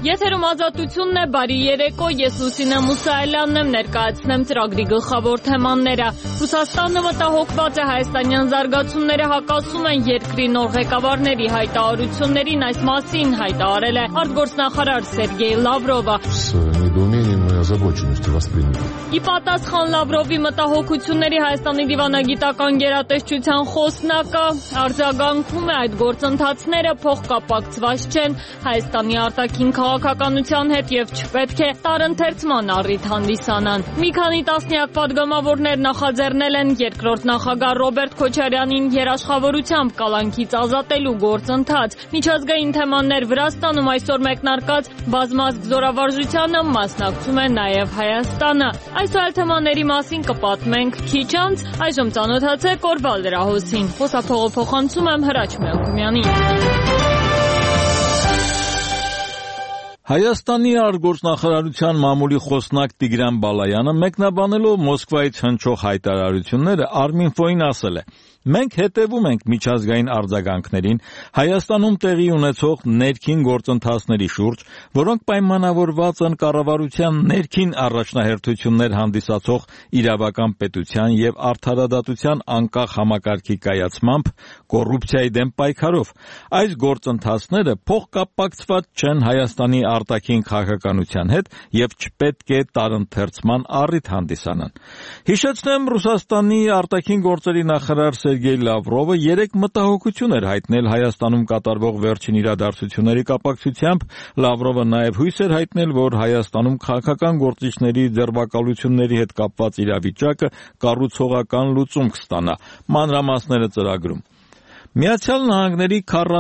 Եթերում ազատությունն է, բարի երեկո, ես Լուսինե Մուսայելյանն եմ, ներկայացնեմ ծրագրի գլխավոր թեմաները։ Ռուսաստանը մտահոգված է հայաստանյան զարգացումները հակասում են երկրի նոր ղեկավարների հայտարարություններին, այս մասին հայտարարել է արտգործնախարար Սերգեյ Լավրովը։ Ի պատասխան Լավրովի մտահոգությունների Հայաստանի դիվանագիտական գերատեսչության խոսնակը արձագանքում է այդ գործընթացները փոխկապակցված չեն Հայաստանի արտաքին քաղաքականության հետ եւ չպետք է տարընթերցման առիթ հանդիսանան։ Մի քանի տասնյակ падգամավորներ նախաձեռնել են երկրորդ նախագահ Ռոբերտ Քոչարյանին երաշխավորությամբ կալանքից ազատելու գործընթաց։ Միջազգային թեմաներ Վրաստանում այսօր մեկնարկած բազմազգ զորավարժությանը մասնակցում է նաև Հայաստանը։ Այս այլ թեմաների մասին կպատմենք քիչ անց, այժմ ծանոթացեք օրվա լրահոսին։ Խոսափողը փոխանցում եմ Հրաչ Մելքումյանին։ Հայաստանի արտգործնախարարության մամուլի խոսնակ Տիգրան Բալայանը մեկնաբանելով Մոսկվայից հնչող հայտարարությունները Արմինֆոյին ասել է. Մենք հետևում ենք միջազգային արձագանքներին Հայաստանում տեղի ունեցող ներքին գործընթացների շուրջ, որոնք պայմանավորված են կառավարության ներքին առաջնահերթություններ հանդիսացող իրավական պետության եւ արդարադատության անկախ համակարգի կայացմամբ, կոռուպցիայի դեմ պայքարով։ Այս գործընթացները փոխկապակցված չեն Հայաստանի արտաքին քաղաքականության հետ եւ չպետք է տարընթերցման առիթ հանդիսանան։ Հիշեցնեմ, Ռուսաստանի արտաքին գործերի նախարար Սերգեյ Լավրովը երեկ մտահոգություն էր հայտնել Հայաստանում կատարվող վերջին իրադարձությունների կապակցությամբ։ Լավրովը նաև հույս էր հայտնել, որ Հայաստանում քաղաքական գործիչների ձերբակալությունների հետ կապված իրավիճակը կառուցողական լուծում կստանա։ Մանրամասները ծրագրում։ Միացյալ Նահանգների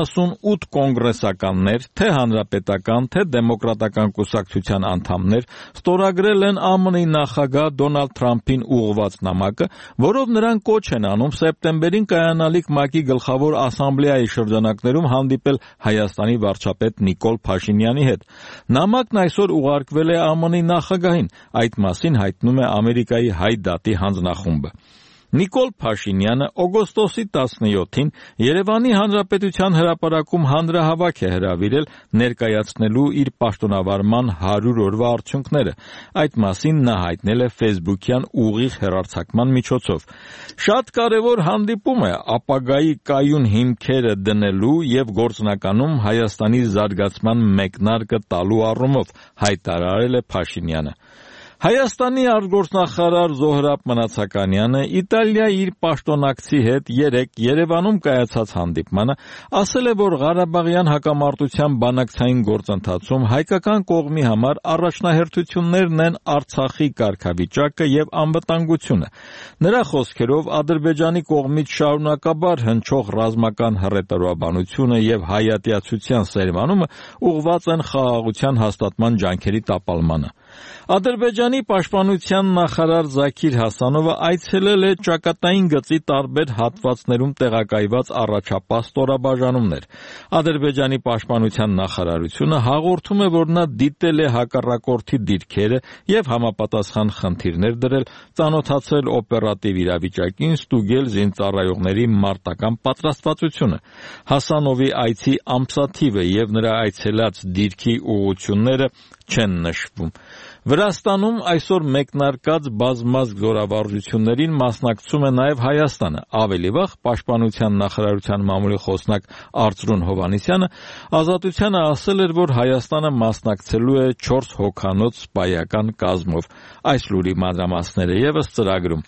48 կոնգրեսականներ, թե հանրապետական, թե դեմոկրատական կուսակցության անդամներ ստորագրել են ԱՄՆ-ի նախագահ Դոնալդ Թրամփին ուղղված նամակը, որով նրան կոչ են անում սեպտեմբերին կայանալիք ՄԱԿ-ի գլխավոր ասամբլեայի շրջանակներում հանդիպել Հայաստանի վարչապետ Նիկոլ Փաշինյանի հետ։ Նամակն այսօր ուղարկվել է ԱՄՆ-ի նախագահին, այդ մասին հայտնում է Ամերիկայի Հայ դատի հանձնախումբը։ Նիկոլ Փաշինյանը օգոստոսի 17-ին Երևանի Հանրապետության հրապարակում հանրահավաք է հրավիրել ներկայացնելու իր պաշտոնավարման 100 օրվա արդյունքները։ Այդ մասին նա հայտնել է Facebook-յան ուղիղ հեռարձակման միջոցով։ Շատ կարևոր հանդիպում է ապագայի կայուն հիմքերը դնելու եւ գործնականում Հայաստանի զարգացման մեկնարկը տալու առումով, հայտարարել է Փաշինյանը։ Հայաստանի արտգործնախարար Զոհրաբ Մնացականյանը Իտալիայի իր պաշտոնակցի հետ երեկ Երևանում կայացած հանդիպմանը ասել է, որ Ղարաբաղյան հակամարտության բանակցային գործընթացում հայկական կողմի համար առաջնահերթություններն են Արցախի կարգավիճակը եւ անվտանգությունը։ Նրա խոսքերով Ադրբեջանի կողմից շարունակաբար հնչող ռազմական հռետորաբանությունը եւ հայատյացության սերմանումը ուղղված են խաղաղության հաստատման ջանքերի տապալմանը։ Ադրբեջանի պաշտպանության նախարար Զաքիր Հասանովը այցելել է ճակատային գծի տարբեր հատվածներում տեղակայված առաջապահ ստորաբաժանումներ։ Ադրբեջանի պաշտպանության նախարարությունը հաղորդում է, որ նա դիտել է հակառակորդի դիրքերը եւ համապատասխան խնդիրներ դրել, ծանոթացել օպերատիվ իրավիճակին, ստուգել զինծառայողների մարտական պատրաստվածությունը։ Հասանովի այցի ամսաթիվը եւ նրա այցելած դիրքի ուղղությունները չեն նշվում։ Վրաստանում այսօր մեկնարկած բազմազգ զորավարժություններին մասնակցում է նաև Հայաստանը։ Ավելի վաղ Պաշտպանության նախարարության մամուլի խոսնակ Արծրուն Հովհաննիսյանը Ազատությանը ասել էր, որ Հայաստանը մասնակցելու է 4 հոգանոց սպայական կազմով։ Այս լուրի մանրամասները ևս ծրագրում։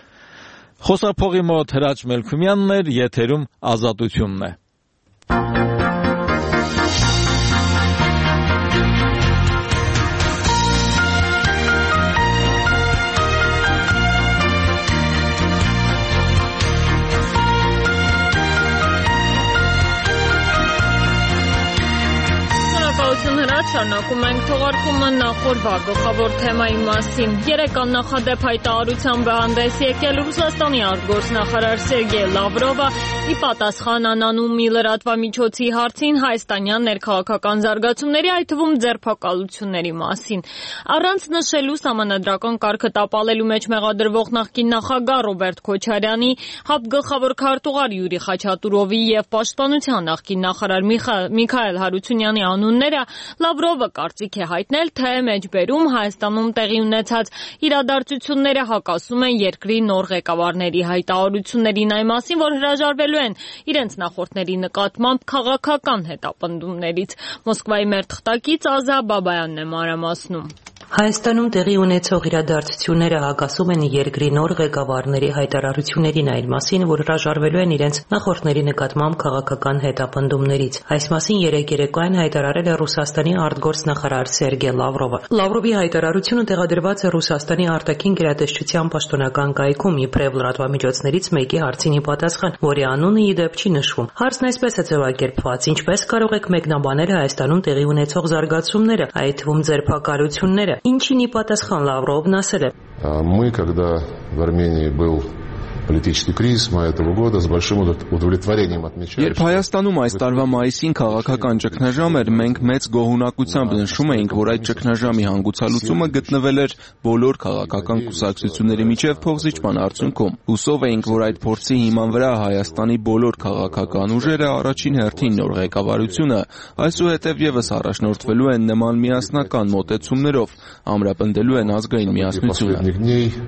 Խոսափողի մոտ Հրաչ Մելքումյանն էր, եթերում Ազատությունն է։ Շարունակում ենք թողարկումը նախորդ գլխավոր թեմայի մասին։ Երեկ աննախադեպ հայտարարությամբ հանդես եկել Ռուսաստանի արտգործնախարար Սերգեյ Լավրովը, Ի պատասխան անանումի լրատվամիջոցի հարցին հայաստանյան ներքաղաքական զարգացումների, այդ թվում ձերբակալությունների մասին, առանց նշելու սահմանադրական կարգը տապալելու մեջ մեղադրվող նախկին նախագահ Ռոբերտ Քոչարյանի, ՀԱՊ գլխավոր քարտուղար Յուրի Խաչատուրովի եւ Պաշտպանության նախկին նախարար Միքայել Հարությունյանի անունները Լավրովը կարծիք է հայտնել, թե մեջբերում Հայաստանում տեղի ունեցած իրադարձությունները հակասում են երկրի նոր ղեկավարների հայտարարություններին այն մասին, որ հրաժարվելու են իրենց նախորդների նկատմամբ քաղաքական հետապնդումներից։ Մոսկվայի մեր թղթակից Ազա Բաբայանն է մանրամասնում։ Հայաստանում տեղի ունեցող իրադարձությունները հակասում են երկրի նոր ղեկավարների հայտարարություններին այն մասին, որ հրաժարվելու են իրենց նախորդների նկատմամբ քաղաքական հետապնդումներից։ Այս մասին երեկ երեկոյան հայտարարել է Ռուսաստանի արտգործնախարար Սերգեյ Լավրովը։ Լավրովի հայտարարությունը տեղադրված է Ռուսաստանի արտաքին գերատեսչության պաշտոնական կայքում իբրև լրատվամիջոցներից մեկի հարցին ի պատասխան, որի անունը ի դեպ չի նշվում։ Հարցն այսպես է ձևակերպված. ինչպես կարող եք մեկնաբանել Հայաստանում տեղի ունեցող զարգացումները, այդ թվում ձերբակալությունները։ Ինչին ի պատասխան Լավրովն ասել է. Мы, когда в Армении был политический кризис мая этого года, с большим удовлетворением отмечали. Երբ Հայաստանում այս տարվա մայիսին քաղաքական ճգնաժամ էր, մենք մեծ գոհունակությամբ նշում էինք, որ այդ ճգնաժամի հանգուցալուծումը գտնվել էր բոլոր քաղաքական կուսակցությունների միջև փոխզիջման արդյունքում։ Հուսով էինք, որ այդ փորձի հիման վրա Հայաստանի բոլոր քաղաքական ուժերը, առաջին հերթին նոր ղեկավարությունը, այսուհետև եւս առաջնորդվելու են նման միասնական մոտեցումներով, ամրապնդելու են ազգային միասնությունը։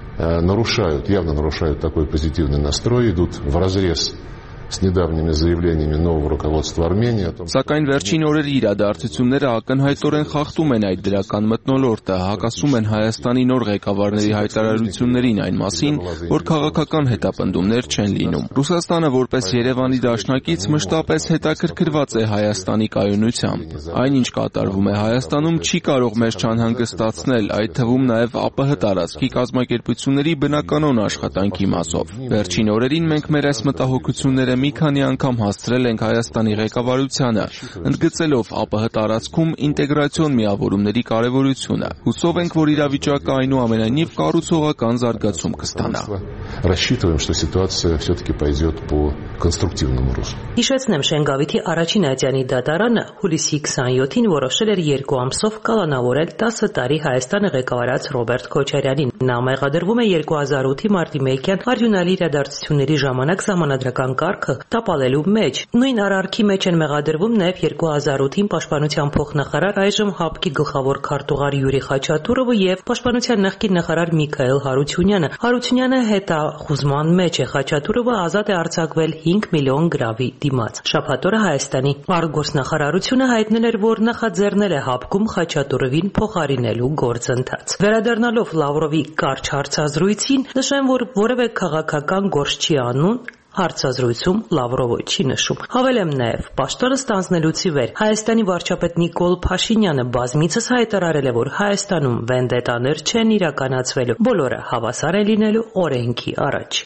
Явно нарушают такой позитивный настрой, идут вразрез с недавними заявлениями нового руководства Армении о том, Սակայն վերջին օրերի իրադարձությունները ակնհայտորեն խախտում են այդ դրական մթնոլորտը, հակասում են Հայաստանի նոր ղեկավարների հայտարարություններին այն մասին, որ քաղաքական հետապնդումներ չեն լինում։ Ռուսաստանը որպես Երևանի դաշնակից մշտապես հետաքրքրված է Հայաստանի կայունությամբ։ Այնինչ կատարվում է Հայաստանում չի կարող մեզ չանհանգստացնել, այդ թվում նաև ԱՊՀ տարածքի կազմակերպությունների բնականոն աշխատանքի մասով։ Վերջին օրերին մենք մեր այս մտահոգությունները մի քանի անգամ հասցրել ենք Հայաստանի ղեկավարությանը, ընդգծելով ԱՊՀ տարածքում ինտեգրացիոն միավորումների կարևորությունը։ Հուսով ենք, որ իրավիճակը այնուամենայնիվ կառուցողական զարգացում կստանա։ Рассчитываем, что ситуация все-таки пойдет по конструктивному руслу. Հիշեցնեմ, Շենգավիթի առաջին ատյանի դատարանը հուլիսի 27-ին որոշել էր 2 ամսով կալանավորել 10 տարի Հայաստանը ղեկավարած Ռոբերտ Քոչարյանին։ Նա մեղադրվում է 2008-ի մարտի 1-յան արդյունալի իրադարձությունների ժամանակ սահմանադրական կարգը տապալելու մեջ։ Նույն արարքի մեջ են մեղադրվում նաև 2008-ին պաշտպանության փոխնախարար, այժմ ՀԱՊԿ-ի գլխավոր քարտուղար Յուրի Խաչատուրովը եւ պաշտպանության նախկին նախարար Միքայել Հարությունյանը։ Հարությունյանը հետախուզման մեջ է, Խաչատուրովը ազատ է արձակվել 5 միլիոն գրավի դիմաց։ Շաբաթ օրը Հայաստանի արտգործնախարարությունը հայտնել էր, որ նախաձեռնել է ՀԱՊԿ-ում Խաչատուրովին փոխարինելու գործընթաց։ Վերադառնալով Լավրովի կարճ հարցազրույցին, նշեմ, որ որևէ քաղաքական գործ չի անում, հարցազրույցում Լավրովը չի նշում։ Հավելեմ նաև, պաշտոնը ստանձնելուց ի վեր Հայաստանի վարչապետ Նիկոլ Փաշինյանը բազմիցս հայտարարել է, որ Հայաստանում վենդետաներ չեն իրականացվելու, բոլորը հավասար են լինելու օրենքի առաջ։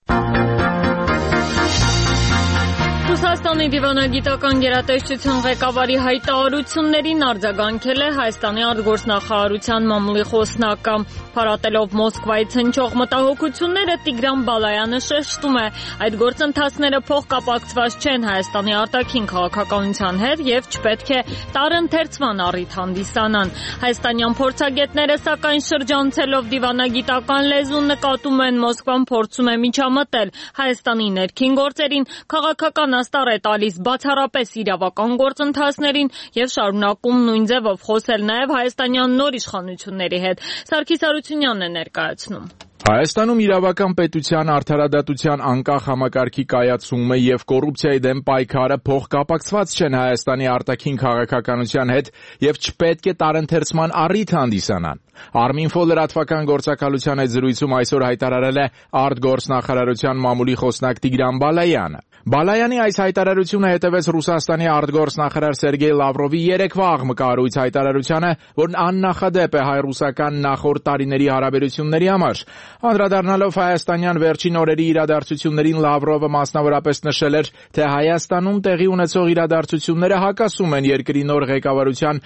Ռուսաստանի դիվանագիտական գերատեսչություն ղեկավարի հայտարարություններին արձագանքել է Հայաստանի արտգործնախարարության մամուլի խոսնակը։ Փառատելով Մոսկվայից հնչող մտահոգությունները, Տիգրան Բալայանը շեշտում է, այդ գործընթացները փոխկապակցված չեն Հայաստանի արտաքին քաղաքականության հետ եւ չպետք է տարընթերցման առիթ հանդիսանան։ Հայաստանյան փորձագետները, սակայն շրջանցելով դիվանագիտական լեզուն, նկատում են Մոսկվան փորձում է միջամտել Հայաստանի ներքին գործերին, քաղաքական աստառ է տալիս բացառապես իրավական գործընթացներին եւ շարունակում նույն ձևով խոսել նաեւ հայաստանյան նոր իշխանությունների հետ։ Սարգիս Հարությունյանն է ներկայացնում։ Հայաստանում իրավական պետության արդարադատության անկախ համակարգի կայացումը եւ կոռուպցիայի դեմ պայքարը փոխկապակցված չեն Հայաստանի արտաքին քաղաքականության հետ եւ չպետք է տարընթերցման առիթ հանդիսանան։ Arminfo լրատվական գործակալության այդ զրույցում այսօր հայտարարել է արտգործնախարարության մամուլի խոսնակ Տիգրան Բալայանը։ Բալայանի այս հայտարարությունը հետևեց Ռուսաստանի արտգործնախարար Սերգեյ Լավրովի երեկվա աղմկահարույց հայտարարությանը, որն աննախադեպ է հայ-ռուսական նախորդ տարիների հարաբերությունների համար։ Անդրադառնալով հայաստանյան վերջին օրերի իրադարձություններին, Լավրովը մասնավորապես նշել էր, թե Հայաստանում տեղի ունեցող իրադարձությունները հակասում են երկրի նոր ղեկավարության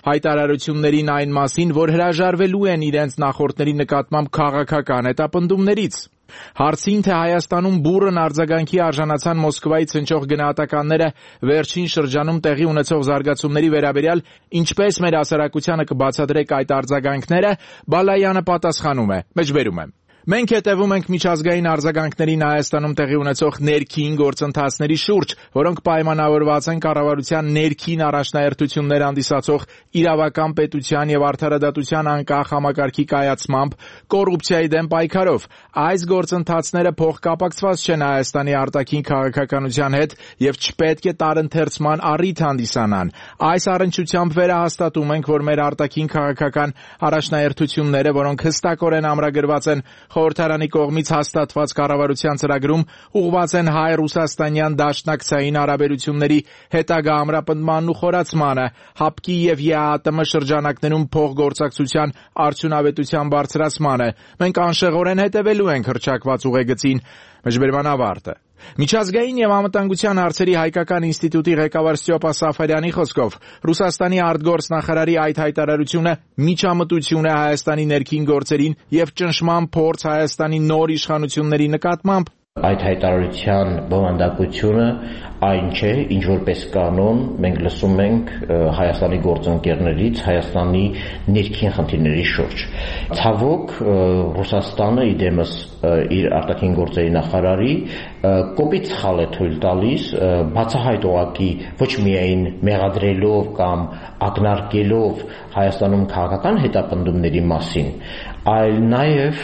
հայտարարություններին այն մասին, որ հրաժարվելու են իրենց նախորդների նկատմամբ քաղաքական հետապնդումներից։ Հարցին, թե Հայաստանում բուռն արձագանքի արժանացան Մոսկվայից հնչող գնահատականները վերջին շրջանում տեղի ունեցող զարգացումների վերաբերյալ, ինչպես մեր հասարակությանը կբացատրեք այդ արձագանքները, Բալայանը պատասխանում է. Մեջբերում եմ. Մենք հետևում ենք միջազգային արձագանքներին Հայաստանում տեղի ունեցող ներքին գործընթացների շուրջ, որոնք պայմանավորված են կառավարության ներքին առաջնահերթություններ հանդիսացող իրավական պետության եւ արդարադատության անկախ համակարգի կայացմամբ, կոռուպցիայի դեմ պայքարով։ Այս գործընթացները փոխկապակցված չեն Հայաստանի արտաքին քաղաքականության հետ եւ չպետք է տարընթերցման առիթ հանդիսանան։ Այս առնչությամբ վերահաստատում ենք, որ մեր արտաքին քաղաքական առաջնահերթությունները, որոնք հստակորեն ամրագրված են Խորհրդարանի կողմից հաստատված կառավարության ծրագրում, ուղղված են հայ-ռուսաստանյան դաշնակցային հարաբերությունների հետագա ամրապնդմանն ու խորացմանը, ՀԱՊԿ-ի եւ ԵԱՏՄ շրջանակներում փոխգործակցության արդյունավետության բարձրացմանը։ Մենք անշեղորեն հետևելու ենք հռչակված ուղեգծին։ Մեջբերման ավարտը։ Միջազգային եւ անվտանգության հարցերի հայկական ինստիտուտի ղեկավար Ստյոպա Սաֆարյանի խոսքով, Ռուսաստանի արտգործնախարարի այդ հայտարարությունը միջամտություն է Հայաստանի ներքին գործերին եւ ճնշման փորձ Հայաստանի նոր իշխանությունների նկատմամբ։ Այդ հայտարարության բովանդակությունը այն չէ, ինչ որպես կանոն մենք լսում ենք Հայաստանի գործընկերներից Հայաստանի ներքին խնդիրների շուրջ։ Ցավոք, Ռուսաստանը իդեմս իր արտաքին գործերի նախարարի կոպիտ սխալ է թույլ տալիս բացահայտողակի ոչ միայն մեղադրելով կամ ակնարկելով Հայաստանում քաղաքական հետապնդումների մասին, այլ նաև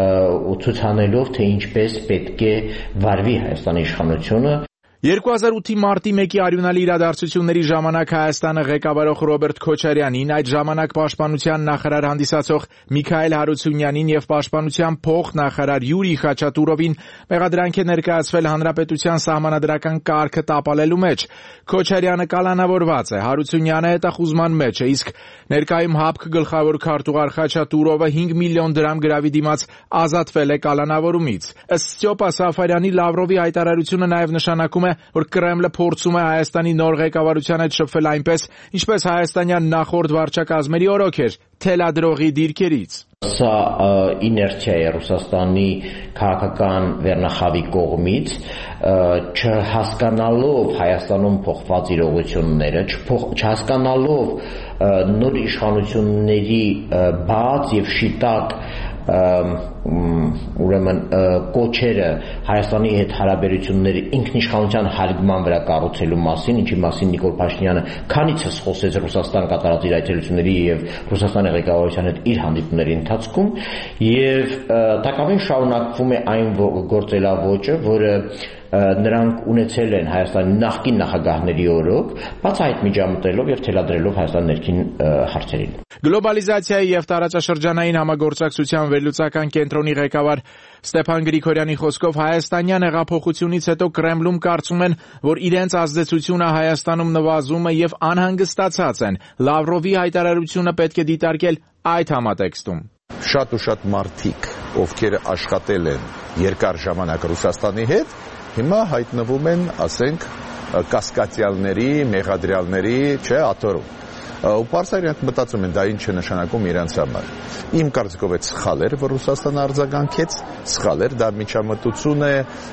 ցուցանելով, թե ինչպես պետք է վարվի Հայաստանի իշխանությունը։ 2008-ի մարտի 1-ի արյունալի իրադարձությունների ժամանակ Հայաստանը ղեկավարող Ռոբերտ Քոչարյանին, այդ ժամանակ պաշտպանության նախարար հանդիսացող Միքայել Հարությունյանին եւ պաշտպանության փոխնախարար Յուրի Խաչատուրովին մեղադրանք է ներկայացվել հանրապետության սահմանադրական կարգը տապալելու մեջ։ Քոչարյանը կալանավորված է, Հարությունյանը հետախուզման մեջ է, իսկ ներկայում ՀԱՊԿ գլխավոր քարտուղար Խաչատուրովը 5 միլիոն դրամ գրավի դիմաց ազատվել է կալանավորումից։ Ըստ Ստյոպա Սաֆարյանի, Լավրովի հայտարարությունը նաեւ նշանակում է, որ Կրեմլը փորձում է Հայաստանի նոր ղեկավարության հետ շփվել այնպես, ինչպես հայաստանյան նախորդ վարչակազմերի օրոք էր, թելադրողի դիրքերից։ Սա իներցիա է Ռուսաստանի քաղաքական վերնախավի կողմից, չհասկանալով Հայաստանում փոխված իրողությունները, չհասկանալով նոր իշխանությունների բաց եւ շիտակ ուրեմն կոչերը Հայաստանի հետ հարաբերությունների ինքնիշխանության հարգման վրա կառուցելու մասին, ինչի մասին Նիկոլ Փաշինյանը քանիցս խոսեց Ռուսաստան կատարած իր այցելությունների եւ Ռուսաստանի ղեկավարության հետ իր հանդիպումների ընթացքում, եւ տակավին շարունակվում է այն գործելավոճը, որը նրանք ունեցել են Հայաստանի նախկին նախագահների օրոք, բաց այդ միջամտելով եւ թելադրելով Հայաստանի ներքին հարցերին։ Գլոբալիզացիայի եւ տարածաշրջանային համագործակցության վերլուծական կենտրոնի ղեկավար Ստեփան Գրիգորյանի խոսքով հայաստանյան հեղափոխությունից հետո Կրեմլում կարծում են, որ իրենց ազդեցությունը Հայաստանում նվազում է եւ անհանգստացած են։ Լավրովի հայտարարությունը պետք է դիտարկել այդ համատեքստում։ Շատ ու շատ մարդիկ, ովքեր աշխատել են երկար ժամանակ Ռուսաստանի հետ, հիմա հայտնվում են, ասենք, կասկածյալների, մեղադրյալների, աթոռում։ Ու պարզապես իրենք մտածում են, դա ինչ է նշանակում իրենց համար։ Իմ կարծիքով այդ սխալ էր, որ Ռուսաստանը արձագանքեց, սխալ էր, դա միջամտություն է,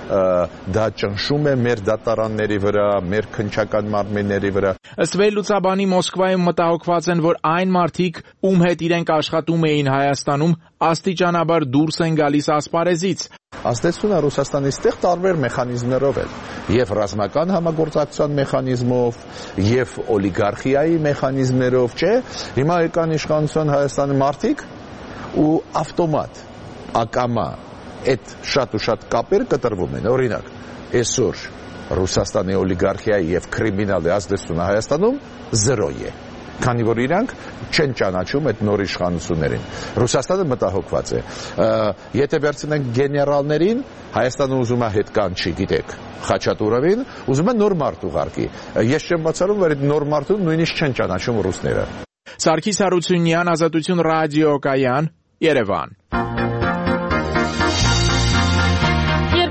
դա ճնշում է մեր դատարանների վրա, մեր քննչական մարմինների վրա։ Ըստ վերլուծաբանի, Մոսկվայում մտահոգված են, որ այն մարդիկ, ում հետ իրենք աշխատում էին Հայաստանում, աստիճանաբար դուրս են գալիս ասպարեզից։ Ազդեցությունը Ռուսաստանի ստեղ տարբեր մեխանիզմներով է, եւ ռազմական համագործակցության մեխանիզմով, եւ օլիգարխիայի մեխանիզմներով, չէ՞։ Հիմա եկան իշխանության Հայաստանի մարդիկ ու ավտոմատ, ակամա այդ շատ ու շատ կապեր կտրվում են։ Օրինակ, այսօր Ռուսաստանի օլիգարխիայի եւ կրիմինալի ազդեցությունը Հայաստանում 0 է։ Քանի որ իրանք չեն ճանաչում այդ նոր իշխանություններին։ Ռուսաստանը մտահոգված է։ Եթե վերցնենք գեներալներին, Հայաստանը ուզում է հետ կանչի, գիտեք, Խաչատուրովին, ուզում է նոր մարդ ուղարկի։ Ես չեմ բացառում, որ այդ նոր մարդուն նույնիսկ չեն ճանաչում ռուսները։ Սարգիս Հարությունյան, Ազատություն ռադիոկայան, Երևան։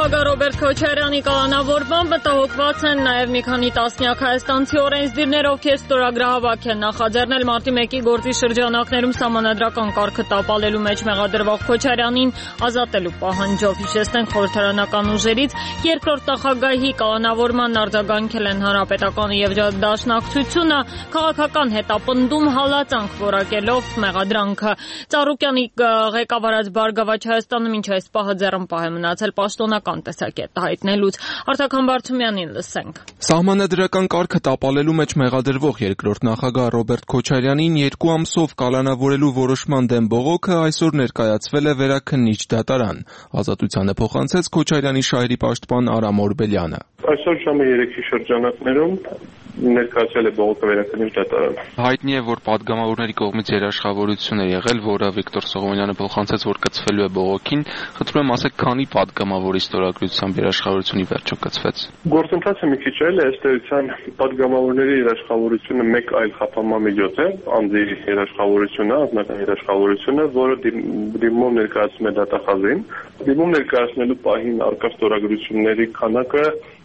նախագահ Ռոբերտ Քոչարյանի կալանավորմամբ մտահոգված են նաև մի քանի տասնյակ հայաստանցի օրենսդիրներ, ովքեր ստորագրահավաք են նախաձեռնել մարտի 1-ի գործի շրջանակներում սահմանադրական կարգը տապալելու մեջ մեղադրվող Քոչարյանին ազատելու պահանջով։ Հիշեցնենք, խորհրդարանական ուժերից երկրորդ նախագահի կալանավորման արձագանքել են Հանրապետականը եւ Դաշնակցությունը, քաղաքական հետապնդում հալածանք որակելով մեղադրանքը։ Ծառուկյանի ղեկավարած Բարգավաճ Հայաստանը մինչ այս պահը ձեռնպահ է մնացել պաշտոնական տեսակետ հայտնելուց։ Արտակ Համբարձումյանին լսենք։ Սահմանադրական կարգը տապալելու մեջ մեղադրվող երկրորդ նախագահ Ռոբերտ Քոչարյանին 2 ամսով կալանավորելու որոշման դեմ բողոքը այսօր ներկայացվել է Վերաքննիչ դատարան։ Ազատությանը փոխանցեց Քոչարյանի շահերի պաշտպան Արամ Օրբելյանը։ Այսօր ժամը 3-ի շրջանակներում ներկայացել է բողոքը Վերաքննիչ դատարան։ Հայտնի է, որ падգամավորների կողմից երաշխավորություն է եղել, որը Վիկտոր Սողոմոնյանը փոխանցեց, որ կցվելու է բողոքին։ Խնդրում եմ ասեք, քանի падգամավորի ստորագրությամբ երաշխավորությունի վերջո կցվեց։ Գործընթացը մի քիչ այլ է, ըստ էության падգամավորների երաշխավորությունը մեկ այլ խափանմամիջոց է, անձի երաշխավորությունը, անձնական երաշխավորությունը, որը դիմում ներկայացում է դատախազին։ Դիմում ներկայացնելու պահին առկա ստորագրությունների քանակը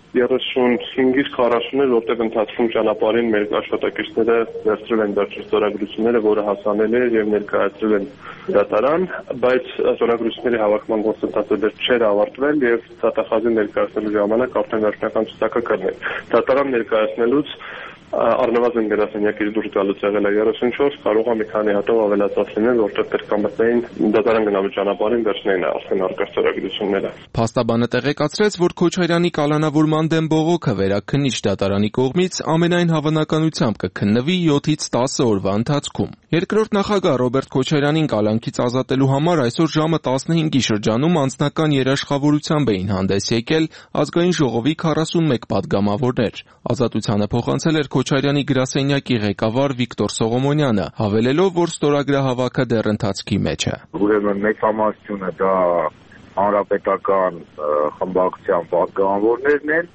35-ից 40 էր, որտեղ ընթացքում ճանապարհին մեր աշխատակիցները վերցրել են վերջին ստորագրությունները, որը հասանել է եւ ներկայացրել են դատարան, բայց ստորագրությունների հավաքման գործընթացը դեռ չէր ավարտվել եւ դատախազին ներկայացնելու ժամանակ արդեն վերջնական ցուցակը կրնել։ Դատարան ներկայացնելուց առնվազն գրասենյակից դուրս գալուց եղել է 34, կարող է մի քանի հատով ավելացած լինել, որտեղ պետք է մտնեին դատարան գնալու ճանապարհին վերջնային արդեն առկա ստորագրությունները։ Փաստաբանը տեղեկացրեց, որ Քոչարյանի կալանավորման դեմ բողոքը Վերաքննիչ դատարանի կողմից ամենայն հավանականությամբ կքննվի 7-ից 10 օրվա ընթացքում։ Երկրորդ նախագահ Ռոբերտ Քոչարյանին կալանքից ազատելու համար այսօր ժամը 15-ի շրջանում անձնական երաշխավորությամբ էին հանդես եկել Ազգային ժողովի 41 падգամավորներ։ Ազատությանը փոխանցել էր Քոչարյանի գրասենյակի ղեկավար Վիկտոր Սողոմոնյանը, հավելելով, որ ստորագրահավաքը դեռ ընթացքի մեջ է։ Ուրեմն մեծամասնությունը դա հանրապետական խմբակցության падգամավորներն են,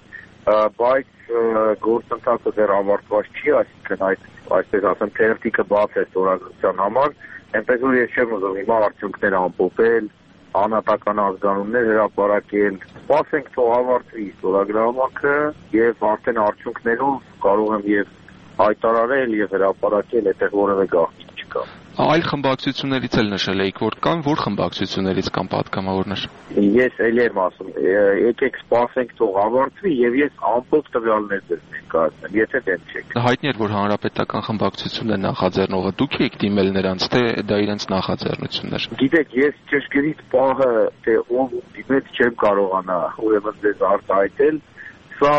բայց գործընթացը դեռ ավարտված չի, այսինքն այսպես ասեմ, թերթիկը բաց է ստորագրության համար, այնպես որ ես չեմ ուզում հիմա արդյունքներ ամփոփել, անհատական ազգանուններ հրապարակել։ Սպասենք, թող ավարտվի ստորագրահավաքը եւ արդեն արդյունքներով կարող եմ եւ հայտարարել եւ հրապարակել, այդտեղ որևէ գաղտնիք չկա։ Այլ խմբակցություններից էլ նշել եք, որ կան, որ խմբակցություններից կան падգամավորներ։ Ես էլ եմ ասում, եկեք սպասենք, թող ավարտվի եւ ես ամբողջ տվյալներ ձեզ ներկայացնեմ, եթե դեմ չեք։ Հայտնի է, որ հանրապետական խմբակցությունն է նախաձեռնողը, դուք եք դիմել նրանց, թե դա իրենց նախաձեռնությունն էր։ Գիտեք, ես ճշգրիտ պահը, թե ով դիմեց, չեմ կարողանա ուրեմն ձեզ արտահայտել, սա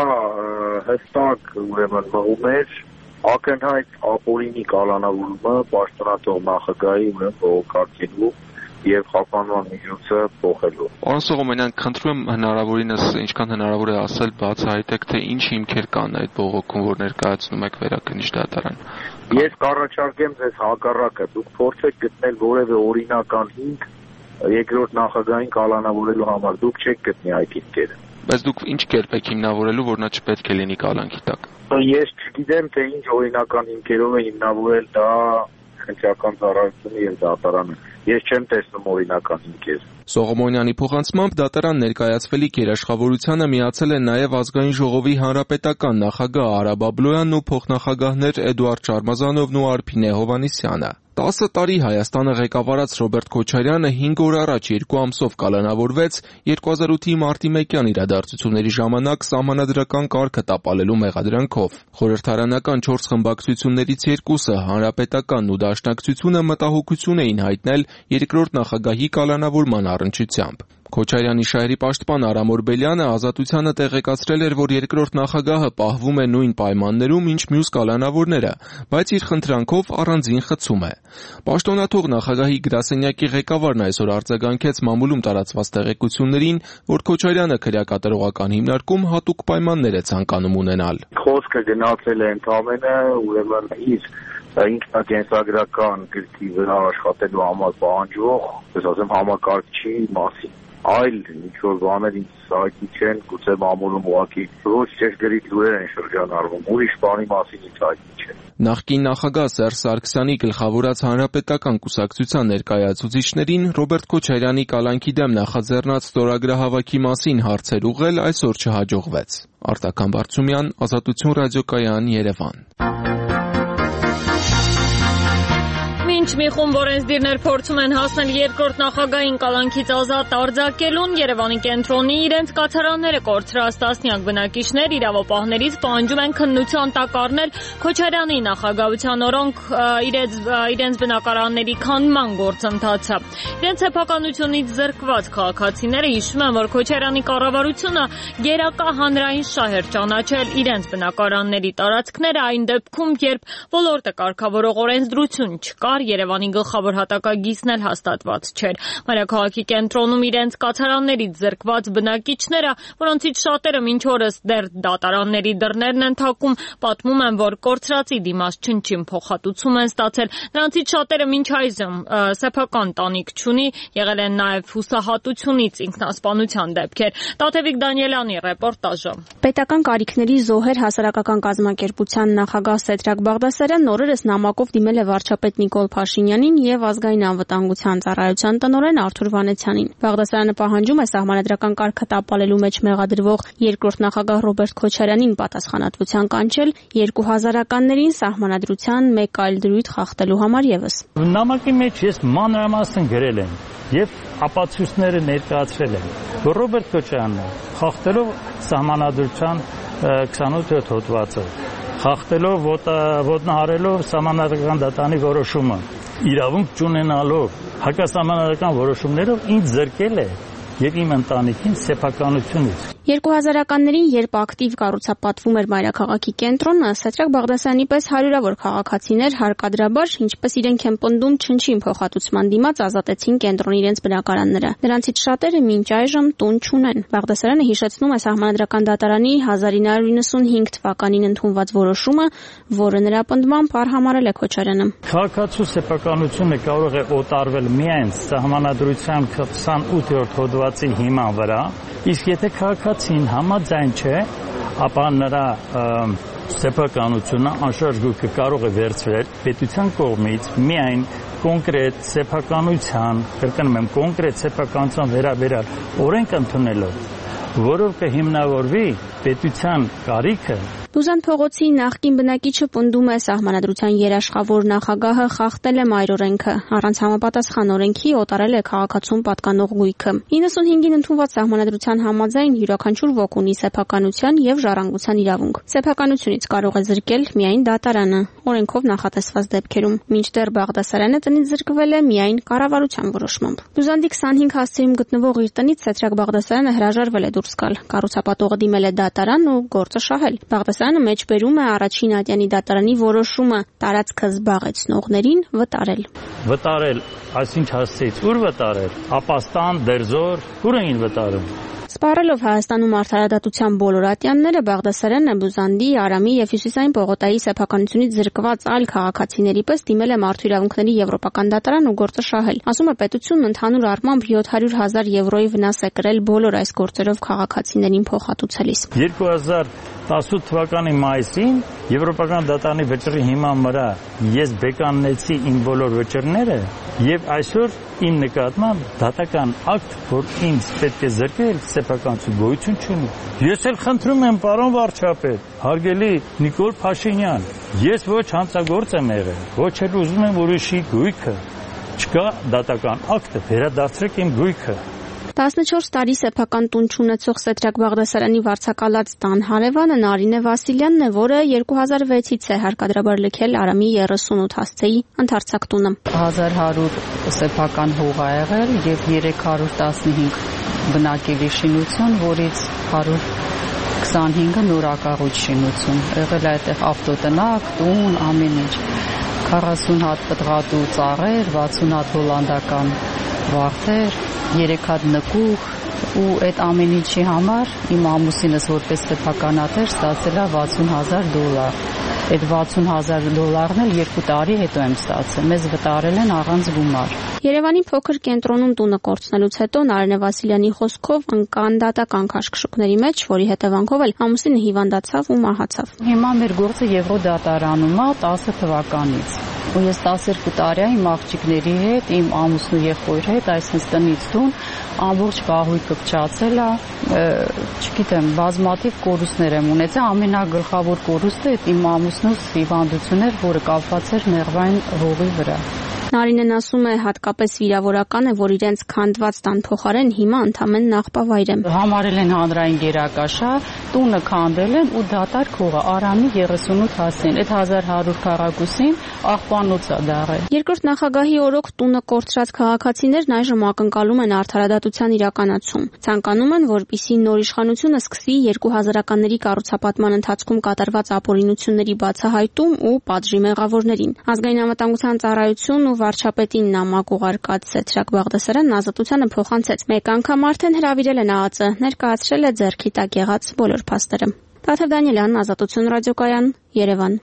հստակ ուրեմն մղում էր ակնհայտ ապօրինի կալանավորումը պաշտոնատող նախագահի բողոքարկելու եւ խափանման միջոցը փոխելու։ Պարոն Սողոմոնյան, խնդրում եմ հնարավորինս ինչքան հնարավոր է ասել բացահայտեք, թե ինչ հիմքեր կան այդ բողոքում, որ ներկայացնում եք Վերաքննիչ դատարան։ Ես կառաջարկեմ ձեզ հակառակը, դուք փորձեք գտնել որևէ օրինական հիմք երկրորդ նախագահին կալանավորելու համար, դուք չեք գտնի այդ հիմքերը։ Բայց դուք ինչ կերպ եք հիմնավորելու, որ նա չպետք է լինի կալանքի տակ։ Ես չգիտեմ, թե ինչ օրինական հիմքերով է հիմնավորել դա քննչական ծառայությունը եւ դատարանը։ Ես չեմ տեսնում օրինական հիմքեր։ Սողոմոնյանի փոխանցմամբ դատարան ներկայացվելիք երաշխավորությանը միացել են նաև Ազգային ժողովի հանրապետական նախագահ Արա Բաբլոյանն ու փոխնախագահներ Էդուարդ Շարմազանովն ու Արփինե Հովհաննիսյանը։ 10 տարի Հայաստանը ղեկավարած Ռոբերտ Քոչարյանը 5 օր առաջ 2 ամսով կալանավորվեց 2008-ի մարտի 1-յան իրադարձությունների ժամանակ սահմանադրական կարգը տապալելու մեղադրանքով։ Խորհրդարանական 4 խմբակցություններից երկուսը, Հանրապետականն ու Դաշնակցությունը, մտահոգություն էին հայտնել երկրորդ նախագահի կալանավորման առնչությամբ։ Քոչարյանի շահերի պաշտպան Արամ Օրբելյանը Ազատությանը տեղեկացրել էր, որ երկրորդ նախագահը պահվում է նույն պայմաններում, ինչ մյուս կալանավորները, բայց իր խնդրանքով առանձին խցում է։ Պաշտոնաթող նախագահի գրասենյակի ղեկավարն այսօր արձագանքեց մամուլում տարածված տեղեկություններին, որ Քոչարյանը քրեակատարողական հիմնարկում հատուկ պայմաններ է ցանկանում ունենալ։ Խոսքը գնացել է ընդամենը ուրեմն իր ինքնակենսագրական գրքի վրա աշխատելու համար պահանջվող, ասեմ, համակարգչի մասին։ այլ ինչ-որ բաներ ինձ սակի չեն, գուցե մամուլում ուղղակի ոչ ճշգրիտ լուրեր են շրջանառվում, ուրիշ բանի մասին ինձ սակի չեն։ Նախկին նախագահ Սերժ Սարգսյանի գլխավորած Հանրապետական կուսակցության ներկայացուցիչներին Ռոբերտ Քոչարյանի կալանքի դեմ նախաձեռնած ստորագրահավաքի մասին հարցեր ուղղել այսօր չհաջողվեց։ Արտակամ Բարծումյան, Ազատություն ռադիոկայան, Երևան։ Մինչ մի խումբ օրենսդիրներ փորձում են հասնել երկրորդ նախագահին կալանքից ազատ արձակելուն, Երևանի կենտրոնի իրենց կացարանները կորցրած տասնյակ բնակիչներ իրավապահներից պահանջում են քննության տակ առնել Քոչարյանի նախագահության օրոք իրենց բնակարանների քանդման գործընթացը։ Իրենց սեփականությունից զրկված քաղաքացիները հիշում են, որ Քոչարյանի կառավարությունը գերակա հանրային շահ էր ճանաչել իրենց բնակարանների տարածքները այն դեպքում, երբ ոլորտը կարգավորող օրենսդրություն չկար, Երևանի գլխավոր հատակագիծն էլ հաստատված չէր։ Մայրաքաղաքի կենտրոնում իրենց կացարաններից զրկված բնակիչները, որոնցից շատերը մինչ օրս դեռ դատարանների դռներն են թակում, պատմում են, որ կորցրածի դիմաց չնչին փոխհատուցում են ստացել։ Նրանցից շատերը մինչ այժմ սեփական տանիք չունի, եղել են նաև հուսահատությունից ինքնասպանության դեպքեր։ Տաթևիկ Դանիելյանի ռեպորտաժը։ Պետական կարիքների զոհեր հասարակական կազմակերպության նախագահ Սեդրակ Բաղդասարյանն օրերս նամակով դիմել է վարչապետ Նիկոլ Փաշինյանին եւ ազգային անվտանգության ծառայության տնօրեն Արթուր Վանեցյանին։ Բաղդասարյանը պահանջում է սահմանադրական կարգը տապալելու մեջ մեղադրվող երկրորդ նախագահ Ռոբերտ Քոչարյանին պատասխանատվության կանչել 2000-ականներին սահմանադրության մեկ այլ դրույթ խախտելու համար եւս։ Նամակի մեջ ես մանրամասն գրել եմ եւ ապացույցները ներկայացրել եմ, որ Ռոբերտ Քոչարյանը խախտելով սահմանադրության 28 հոդվածը, խախտելով ոտնահարելով սահմանադրական դատանի որոշումը, իրավունք չունենալով հակասահմանադրական որոշումներով ինձ զրկել է եւ իմ ընտանիքին սեփականությունից։ 2000-ականներին, երբ ակտիվ կառուցապատվում էր Մայրաքաղաքի կենտրոնը, Սեդրակ Բաղդասարյանի պես հարյուրավոր քաղաքացիներ հարկադրաբար, ինչպես իրենք են պնդում, չնչին փոխհատուցման դիմաց ազատեցին կենտրոնի իրենց բնակարանները։ Նրանցից շատերը մինչ այժմ տուն չունեն։ Բաղդասարյանը հիշեցնում է սահմանադրական դատարանի 1995 թվականին ընդունված որոշումը, որը նրա պնդմամբ արհամարել է Քոչարյանը։ Քաղաքացու սեփականությունը կարող է օտարվել միայն սահմանադրության 28-րդ հոդվածի հիման վրա, իսկ եթե քաղաքացին համաձայն չէ, ապա նրա սեփականությունը անշարժ կարող է վերցվել պետության կողմից միայն կոնկրետ սեփականության, կրկնում եմ, կոնկրետ սեփականության վերաբերյալ օրենք ընդունելով, որով կհիմնավորվի պետության կարիքը։ Բուզան փողոցի նախկին բնակիչը պնդում է սահմանադրության երաշխավոր նախագահը խախտել է մայրօրենքը, առանց համապատասխան օրենքի օտարել է քաղաքացուն պատկանող գույքը։ 95-ին ընդունված սահմանադրության համաձայն յուրաքանչյուր ոք ունի սեփականության եւ ժառանգության իրավունք։ Սեփականությունից կարող է զրկել միայն դատարանը, օրենքով նախատեսված դեպքերում, մինչդեռ Բաղդասարյանը տնից զրկվել է միայն կառավարության որոշմամբ։ Բուզանդի 25 հասցեում գտնվող իր տնից Սեդրակ Բաղդասարյանը հրաժարվել է դուրս գալ։ Կառուցապատողը դիմել է դատարան ու գործը շահել։ Բաղդասարյանը մեջբերում է առաջին ատյանի դատարանի որոշումը տարածքը զբաղեցնողներին վտարել, այսինչ հասցեից ուր վտարել, ապաստան, դերձոր, ուր էին վտարում։ Սպառելով Հայաստանում արդարադատության բոլոր ատյանները, Բաղդասարյանը Բուզանդի, Արամի եւ Հյուսիսային Պողոտայի սեփականությունից զրկված այլ քաղաքացիների պես դիմել է Մարդու իրավունքների եվրոպական դատարան ու գործը շահել։ Ասում է, պետությունն ընդհանուր առմամբ 700,000 եվրոյի վնաս է կրել բոլոր այս գործերով քաղաքացիներին փոխհատուցելիս։ 2018 թվականի մայիսին Եվրոպական դատարանի վճռի հիման վրա ես բեկաննեցի իմ բոլոր վճռները եւ այսօր իմ նկատմամբ դատական ակտ, որ ինձ պետք է զրկել, սեփականություն գոյություն չունի։ Ես էլ խնդրում եմ, պարոն վարչապետ, հարգելի Նիկոլ Փաշինյան, ես ոչ հանցագործ եմ եղել, ոչ էլ ուզում եմ ուրիշի գույքը։ Չկա դատական ակտը, վերադարձրեք իմ գույքը։ 14 տարի սեփական տուն չունեցող Սեդրակ Բաղդասարյանի վարձակալած տան հարևանը Նարինե Վասիլյանն է, որը 2006-ից է հարկադրաբար լքել Արամի 38 հասցեի ընդարձակ տունը։ 1100 սեփական հող ա եղել եւ 315 բնակելի շինություն, որից 125-ը նորակառույց շինություն։ Եղել է այդտեղ ավտոտնակ, տուն, ամեն ինչ։ 40 հատ պտղատու ծառեր, 60 հատ հոլանդական վարդեր, 3 հատ նկուղ ու այդ ամեն ինչի համար իմ ամուսինս որպես սեփականատեր ստացել է $60,000։ Այդ $60,000-ն էլ 2 տարի հետո եմ ստացել։ Մեզ վտարել են առանց գումար։ Երևանի փոքր կենտրոնում տունը կորցնելուց հետո Նարինե Վասիլյանի խոսքով ընկան դատական քաշքշուկների մեջ, որի հետևանքով էլ ամուսինը հիվանդացավ ու մահացավ։ Հիմա մեր գործը Եվրոդատարանում է 10 թվականից։ Ու ես 12 տարի իմ աղջիկների հետ, իմ ամուսնու եղբայրի հետ, այսինքն տնից տուն ամբողջ կահույքը փչացել է, չգիտեմ, բազմաթիվ կորուստներ եմ ունեցել, ամենագլխավոր կորուստը իմ ամուսնուս հիվանդություն էր, որը կապված էր նեղվային հողի վրա։ Նարինեն ասում է, հատկապես վիրավորական է, որ իրենց քանդված տան փոխարեն հիմա ընդամենը նախպավայր է։ Համարել են հանրային գերակաշար, տունը քանդել են ու դատարկ հողը Արամի 38 հասցեն։ Այդ 1100 քառակուսին աղբանոց է դաղել։ Երկրորդ նախագահի օրոք տունը կորցրած քաղաքացիներն այժմ ակնկալում են արդարադատության իրականացում։ Ցանկանում են, որպեսզի նոր իշխանությունը սկսի 2000-ականների կառուցապատման ընթացքում կատարված ապօրինությունների բացահայտում ու պատժի մեղավորներին։ Ազգային անվտանգության ծառայությունն ու վարչապետին նամակ ուղարկած Սեթրակ Բաղդասարյանն ազատությանը փոխանցեց։ Մեկ անգամ արդեն հրավիրել են ԱԱԾ, ներկայացրել է ձեռքի տակ եղած բոլոր փաստերը։ Տաթև Դանիելյան, Ազատություն ռադիոկայան, Երևան։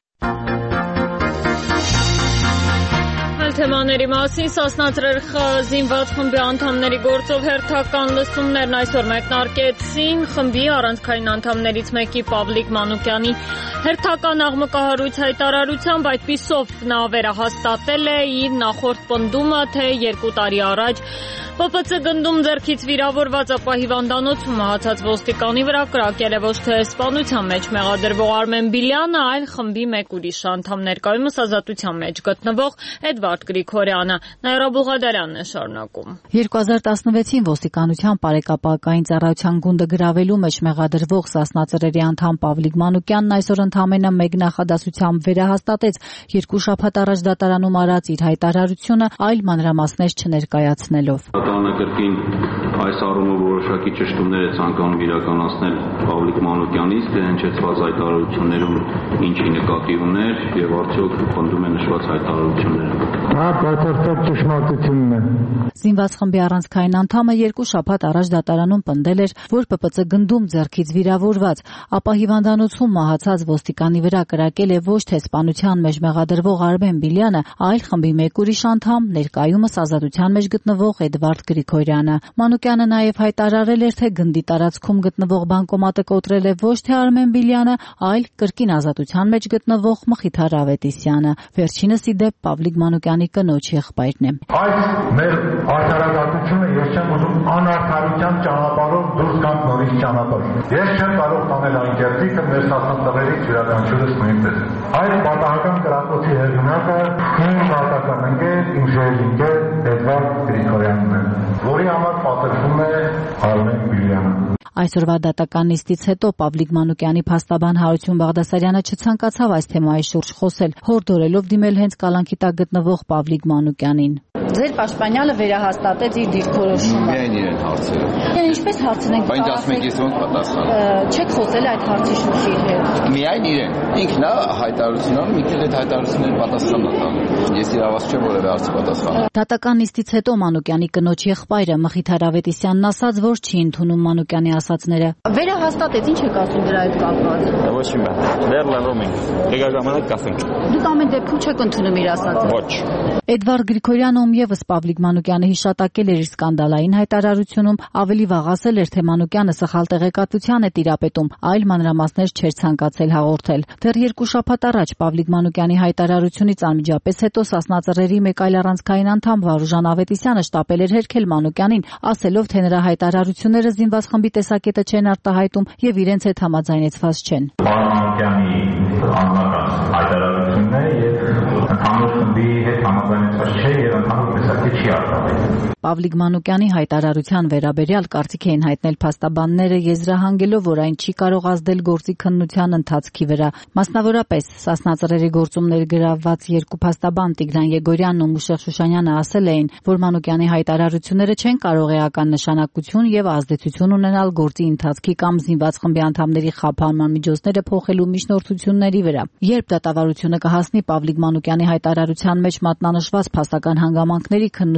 Թեմաների մասին Սասնաձրեր զինված խմբի անդամների գործով հերթական լսումներն այսօր մեկնարկեցին։ Խմբի առանցքային անդամներից մեկի Պավլիկ Մանուկյանի հերթական աղմկահարույց հայտարարությամբ այդպիսով նա վերահաստատել է իր նախորդ պնդումը, թե 2 տարի առաջ ՊՊՑ գնդում ձեռքից վիրավորված ապա հիվանդանոցում մահացած ոստիկանի վրա կրակել է ոչ թե սպանության մեջ մեղադրվող Արմեն Բիլյանը, այլ խմբի մեկ ուրիշ անդամ, ներկայումս ազատության մեջ գտնվող Էդվարդ Գրիգորյանը։ Նաիրա Բուղադարյանն է շարունակում։ 2016-ին ոստիկանության բարեկապակային ծառայության գունդը գրավելու մեջ մեղադրվող Սասնաձրերի անդամ Պավլիկ Մանուկյանն այսօր ընդամենը մեկ նախադասությամբ վերահաստատեց 2 շաբաթ առաջ դատարանում արած իր հայտարարությունը, այլ մանրամասներ չներկայացնելով։ Կրկին այս առումով որոշակի ճշտումներ է ցանկանում իրականացնել Պավլիկ Մանուկյանից, թե հնչեցված հայտարարություններում ինչի նկատի ուներ եւ արդյոք պնդում է նշված հայտարարությունները։ Բացարձակ ճշմարտությունն է։ Զինված խմբի առանցքային անդամը 2 շաբաթ առաջ դատարանում պնդել էր, որ ՊՊՑ գնդում ձեռքից վիրավորված, ապա հիվանդանոցում մահացած ոստիկանի վրա կրակել է ոչ թե սպանության մեջ մեղադրվող Արմեն Բիլյանը, այլ խմբի մեկ ուրիշ անդամ, ներկայումս ազատության մեջ գտնվող Էդվարդ Գրիգորյանը։ Մանուկյանը նաև հայտարարել էր, թե գնդի տարածքում գտնվող բանկոմատը կոտրել է ոչ թե Արմեն Բիլյանը, այլ կրկին ազատության մեջ գտնվող Մխիթար Ավետիսյանը։ Վերջինս ի դեպ Պավլիկ Մանուկյանի կնոջ եղբայրն է։ Այս մեր արդարադատությունը ես չեմ ուզում անարդարության ճանապարհով դուրս գանք նորից ճանապարհ։ Ես չեմ կարող տանել այն կերտիկը մեր սասնատներից յուրաքանչյուրս նույնպես։ Այս պատահական կրակոցի հեղինակը իմ մարտական ընկեր, իմ շեյրինգեր Էդվարդ Գրիգորյանն է, որի համար պատժվում է Արմեն Բիլյանը։ Այսօրվա դատական նիստից հետո Պավլիկ Մանուկյանի փաստաբան Հարություն Բաղդասարյանը չցանկացավ այս թեմայի շուրջ խոսել, հորդորելով դիմել հենց կալանքի տակ գտնվող Պավլիկ Մանուկյանին։ Ձեր պաշտպանյալը վերահաստատեց իր դիրքորոշումը։ Միայն իրեն հարցերը։ Ինչպես հարցնենք։ Բայց ասում եք, ես ոնց պատասխան։ Չեք խոսել այդ հարցի շուրջ իր հետ։ Միայն իրեն։ Ինքն է հայտարարությունում, ինքն այդ հայտարարությունների պատասխանն է տալու։ Ես իրավասու չեմ որևէ հարցի պատասխան։ Դատական նիստից հետո Մանուկյանի կնոջ եղբայրը Մխիթար Ավետիսյանն ասաց, որ չի ընդունում Մանուկյանի ասածները։ Վերահաստատեց, ինչ եք ասում դրա հետ կապված։ Ոչ մի բան։ Դեռ լռում ենք։ Եկա ժամանակ կասենք։ Դուք ամեն դեպքում չեք ընդունում իր ասածը։ Ոչ։ Էդվարդ Գրիգորյանը, ում եւս Պավլիկ Մանուկյանը հիշատակել էր իր սկանդալային հայտարարությունում, ավելի վաղ ասել էր, թե Մանուկյանը սխալ տեղեկատվության է տիրապետում, այլ մանրամասներ չէր ցանկացել հաղորդել։ Դեռ 2 շաբաթ առաջ Պավլիկ Մանուկյանի հայտարարությունից անմիջապես հետո Սասնաձրերի մեկ այլ առանցքային անդամ Վարուժան Ավետիսյանը շտապել էր հերքել Մանուկյանին, ասելով, թե նրա հայտարարությունները զինված խմբի տեսակետը չեն արտահայտում եւ իրենց հետ համաձայնեցված չեն։ Մանուկյանի անձնական հայտարարությունն է եւ ընդհանուր խմբի հետ համաձայնեցված չէ եւ ընդհանուր տեսակետ չի արտահայտում։ Պավլիկ Մանուկյանի հայտարարության վերաբերյալ կարծիք էին հայտնել փաստաբանները, եզրահանգելով, որ այն չի կարող ազդել գործի քննության ընթացքի վրա։ Մասնավորապես Սասնաձրերի գործումներ գրավված 2 փաստաբան Տիգրան Եգորյանն ու Մուշեղ Շուշանյանը ասել էին, որ Մանուկյանի հայտարարությունները չեն կարող էական նշանակություն եւ ազդեցություն ունենալ գործի ընթացքի կամ զինված խմբի անդամների խափանման միջոցները փոխելու միջնորդությունների վրա։ Երբ դատավարությունը կհասնի Պավլիկ Մանուկյանի հայտարարության մեջ մատնանշված փաստական հանգամանքների քննության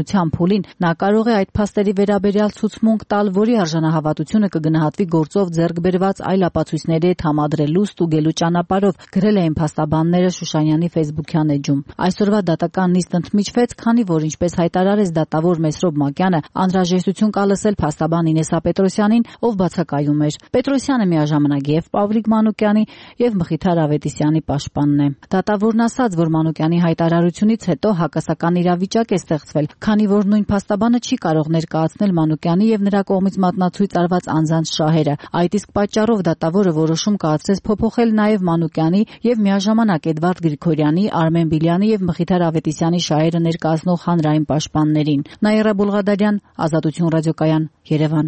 պաշտպանության փուլին, նա կարող է այդ փաստերի վերաբերյալ ցուցմունք տալ, որի արժանահավատությունը կգնահատվի գործով ձեռք բերված այլ ապացույցների հետ համադրելու ստուգելու ճանապարհով, գրել էին փաստաբանները Շուշանյանի Facebook-յան էջում։ Այսօրվա դատական նիստն ընդմիջվեց, քանի որ ինչպես հայտարարեց դատավոր Մեսրոբ Մակյանը, անհրաժեշտություն կա լսել փաստաբան Ինեսա Պետրոսյանին, ով բացակայում էր։ Պետրոսյանը միաժամանակ եւ Պավլիկ Մանուկյանի եւ Մխիթար Ավետիսյանի պաշտպանն է։ Դատավորն ասաց, որ Մանուկյանի հայտարարությունից հետո հակասական իրավիճակ է ստեղծվել, քանի որ նույն փաստաբանը չի կարող ներկայացնել Մանուկյանի եւ նրա կողմից մատնացույց արված անձանց շահերը։ Այդ իսկ պատճառով դատավորը որոշում կայացրեց փոփոխել նաեւ Մանուկյանի եւ միաժամանակ Էդվարդ Գրիգորյանի, Արմեն Բիլյանի եւ Մխիթար Ավետիսյանի շահերը ներկայացնող հանրային պաշտպաններին։ Նաիրա Բուլղադարյան, Ազատություն ռադիոկայան, Երևան։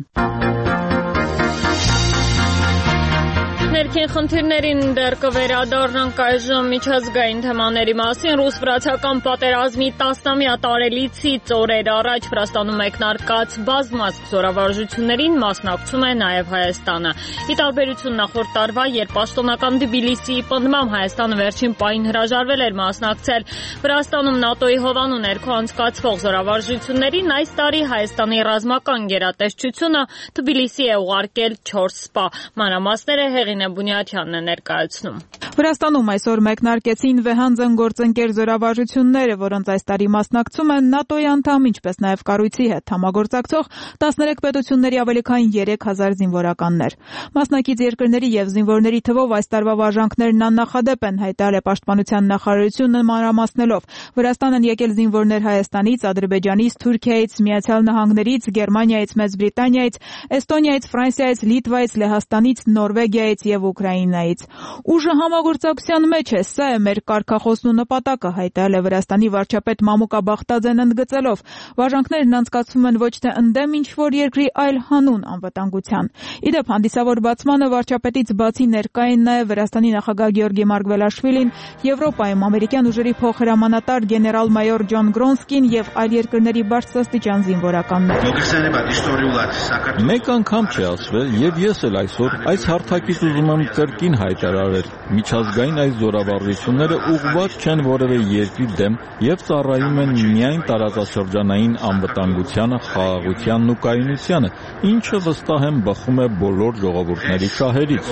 Ներքին խնդիրներին դեռ կվերադառնանք այժմ միջազգային թեմաների մասին։ Ռուս-վրացական պատերազմի 10-ամյա տարելիցից օրեր առաջ Վրաստանում մեկնարկած բազմազգ զորավարժություններին մասնակցում է նաև Հայաստանը։ Ի տարբերություն նախորդ տարվա, երբ պաշտոնական Թբիլիսիի պնդմամբ Հայաստանը վերջին պահին հրաժարվել էր մասնակցել Վրաստանում ՆԱՏՕ-ի հովանու ներքո անցկացվող զորավարժություններին, այս տարի Հայաստանի ռազմական գերատեսչությունը Թբիլիսի է ուղարկել 4 սպա։ Մանրամասները Հեղինե Բունյաթյանն է ներկայացնում։ Վրաստանում այսօր մեկնարկեցին վեհանձն գործընկեր զորավարժությունները, որոնց այս տարի մասնակցում են ՆԱՏՕ-ի անդամ, ինչպես նաև կառույցի հետ համագործակցող 13 պետությունների ավելի քան 3000 զինվորականներ։ Մասնակից երկրների եւ զինվորների թվով այս տարվա վարժանքներն աննախադեպ են, հայտարարել է Պաշտպանության նախարարությունը մանրամասնելով։ Վրաստան են եկել զինվորներ Հայաստանից, Ադրբեջանից, Թուրքիայից, Միացյալ Նահանգներից, Գերմանիայից, Մեծ Բրիտանիայից, Էստոնիայից, Ֆրանսիայից, Լիտվայից, Լեհաստանից, Նորվեգիայից եւ Ուկրաինայից։ Ուժը համագործակցության մեջ է, սա է մեր կարգախոսն ու նպատակը, հայտարարել է Վրաստանի վարչապետ Մամուկա Բախտաձեն ընդգծելով։ Վարժանքներն անցկացվում են ոչ թե ընդդեմ ինչ-որ երկրի, այլ հանուն անվտանգության։ Իդեպ հանդիսավոր բացմանը վարչապետից բացի ներկա են նաև Վրաստանի նախագահ Գեորգի Մարգվելաշվիլին, Եվրոպայում ամերիկյան ուժերի փոխհրամանատար գեներալ-մայոր Ջոն Գրոնսկին եւ այլ երկրների բարձրաստիճան զինվորականներ։ Մեկ անգամ չի ասվել, եւ ես էլ այսօր այս հարթակից ուզում եմ կրկին հայտարարել. միջազգային այս զորավարժությունները ուղղված չեն որևէ երկրի դեմ եւ ծառայում են միայն տարածաշրջանային անվտանգությանը, խաղաղությանն ու կայունությանը, ինչը վստահ եմ բխում է բոլոր ժողովուրդների շահերից։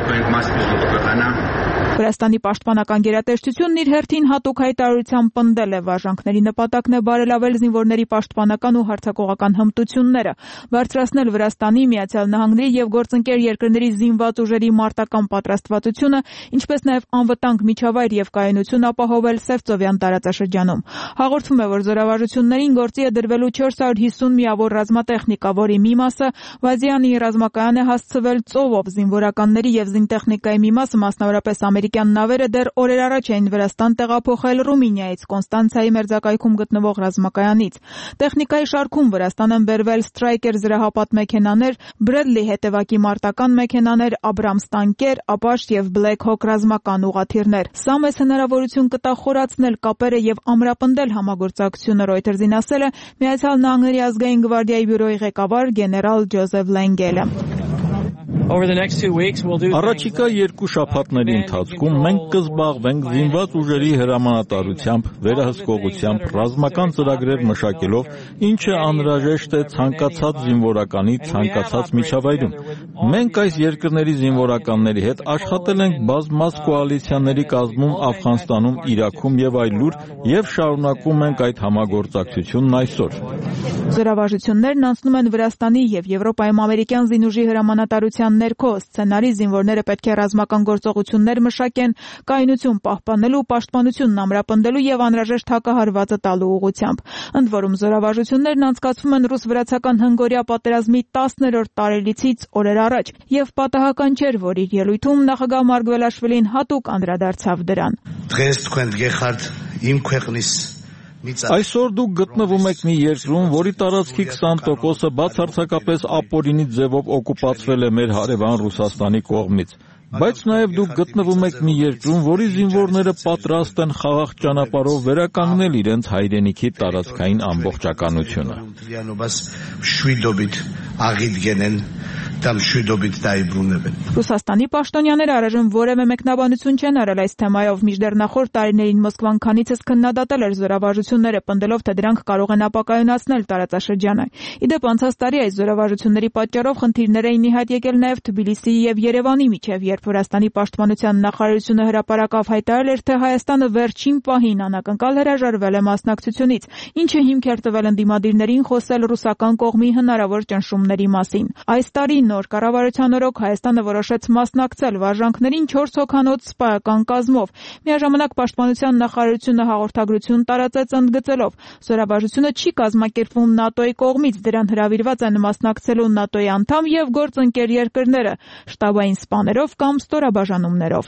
Վրաստանի պաշտպանական գերատեսչությունն իր հերթին հատուկ հայտարարությամբ պնդել է վարժանքների նպատակն է բարելավել զինվորների պաշտպանական ու հարձակողական հմտությունները, բարձրացնել Վրաստանի, Միացյալ Նահանգների եւ գործընկեր երկրների զինված ուժերի մարտական պատրաստվածությունը, ինչպես նաեւ անվտանգ միջավայր եւ կայունություն ապահովել Սևծովյան տարածաշրջանում։ Հաղորդվում է, որ զորավարժություններին գործի է դրվելու 450 միավոր ռազմատեխնիկա, որի մի մասը Վազյանի ռազմակայան է հասցվել ծովով, զինվորականների եւ զինտեխնիկայի մի մասը, մասնավորապես ամերիկյան նավերը, դեռ օրեր առաջ էին Վրաստան տեղափոխել Ռումինիայից, Կոնստանցիայի մերձակայքում գտնվող ռազմակայանից։ Տեխնիկայի շարքում Վրաստան են բերվել Ստրայկեր զրահապատ մեքենաներ, Բրեդլի հետևակի մարտական մեքենաներ, Աբրամս տանկեր, Ապաշտ եւ Բլեք Հոք ռազմական ուղղաթիռներ։ Սա մեծ հնարավորություն կտա խորացնել կապերը եւ ամրապնդել համագործակցությունը, Reuters-ին ասել է Միացյալ Նահանգների ազգային գվարդիայի բյուրոյի ղեկավար գեներալ Ջոզեֆ Լենգելը։ Առաջիկա 2 շաբաթների ընթացքում մենք կզբաղվենք զինված ուժերի հրամանատարությամբ, վերահսկողությամբ, ռազմական ծրագրեր մշակելով, ինչը անհրաժեշտ է ցանկացած զինվորականի ցանկացած միջավայրում։ Մենք այս երկրների զինվորականների հետ աշխատել ենք բազմաց կոալիցիաների կազմում Աֆղանստանում, Իրաքում եւ այլուր եւ շարունակում ենք այդ համագործակցությունն այսօր։ Զորավարժություններն անցնում են Վրաստանի եւ Եվրոպայում ամերիկյան զինուժի հրամանատարության ներքո, սցենարի զինվորները պետք է ռազմական գործողություններ մշակեն, կայունություն պահպանելու, պաշտպանությունն ամրապնդելու եւ անհրաժեշտ հակահարվածը տալու ուղղությամբ։ Ընդ որում զորավարժություններն անցկացվում են ռուս-վրացական հնգօրյա պատերազմի 10-րդ տարելիցից օրեր առաջ, եւ պատահական չէր, որ իր ելույթում նախագահ Մարգվելաշվիլին հատուկ անդրադարձավ դրան։ Დღეს თქვენ გეხართ იმ ქვეყნის Այսօր դուք գտնվում եք մի երկրում, որի տարածքի 20%-ը բացարձակապես ապօրինի ձևով օկուպացվել է մեր հարևան Ռուսաստանի կողմից։ Բայց նաև դուք գտնվում եք մի երկրում, որի զինվորները պատրաստ են խաղաղ ճանապարհով վերականգնել իրենց հայրենիքի տարածքային ամբողջականությունը։ դա մշուդობით դայբրունებեն։ Ռուսաստանի պաշտոնյաները առայժմ որևէ մեկնաբանություն չեն արել այս թեմայով, մինչդեռ նախորդ տարիներին Մոսկվան քանիցս քննադատել էր զորավարժությունները, պնդելով, թե դրանք կարող են ապակայունացնել տարածաշրջանը։ Իդեպ անցած տարի այս զորավարժությունների պատճառով խնդիրներ էին ի հայտ եկել նաև Թբիլիսիի եւ Երևանի միջև, երբ Վրաստանի պաշտպանության նախարարությունը հրապարակավ հայտարարել էր, թե Հայաստանը վերջին պահին անակնկալ հրաժարվել է մասնակցությունից, ինչը հիմք էր տվել ընդդիմադիրներին խոսել ռուսական կողմի հնարավոր ճնշումների մասին։ Այս տարի նոր կառավարության օրոք Հայաստանը որոշեց մասնակցել վարժանքներին 4 հոգանոց սպայական կազմով։ Միաժամանակ պաշտպանության նախարարությունը հաղորդագրություն տարածեց ընդգծելով. զորավարժությունը չի կազմակերպվում ՆԱՏՕ-ի կողմից, դրան հրավիրված են մասնակցելու ՆԱՏՕ-ի անդամ եւ գործընկեր երկրները շտաբային սպաներով կամ ստորաբաժանումներով։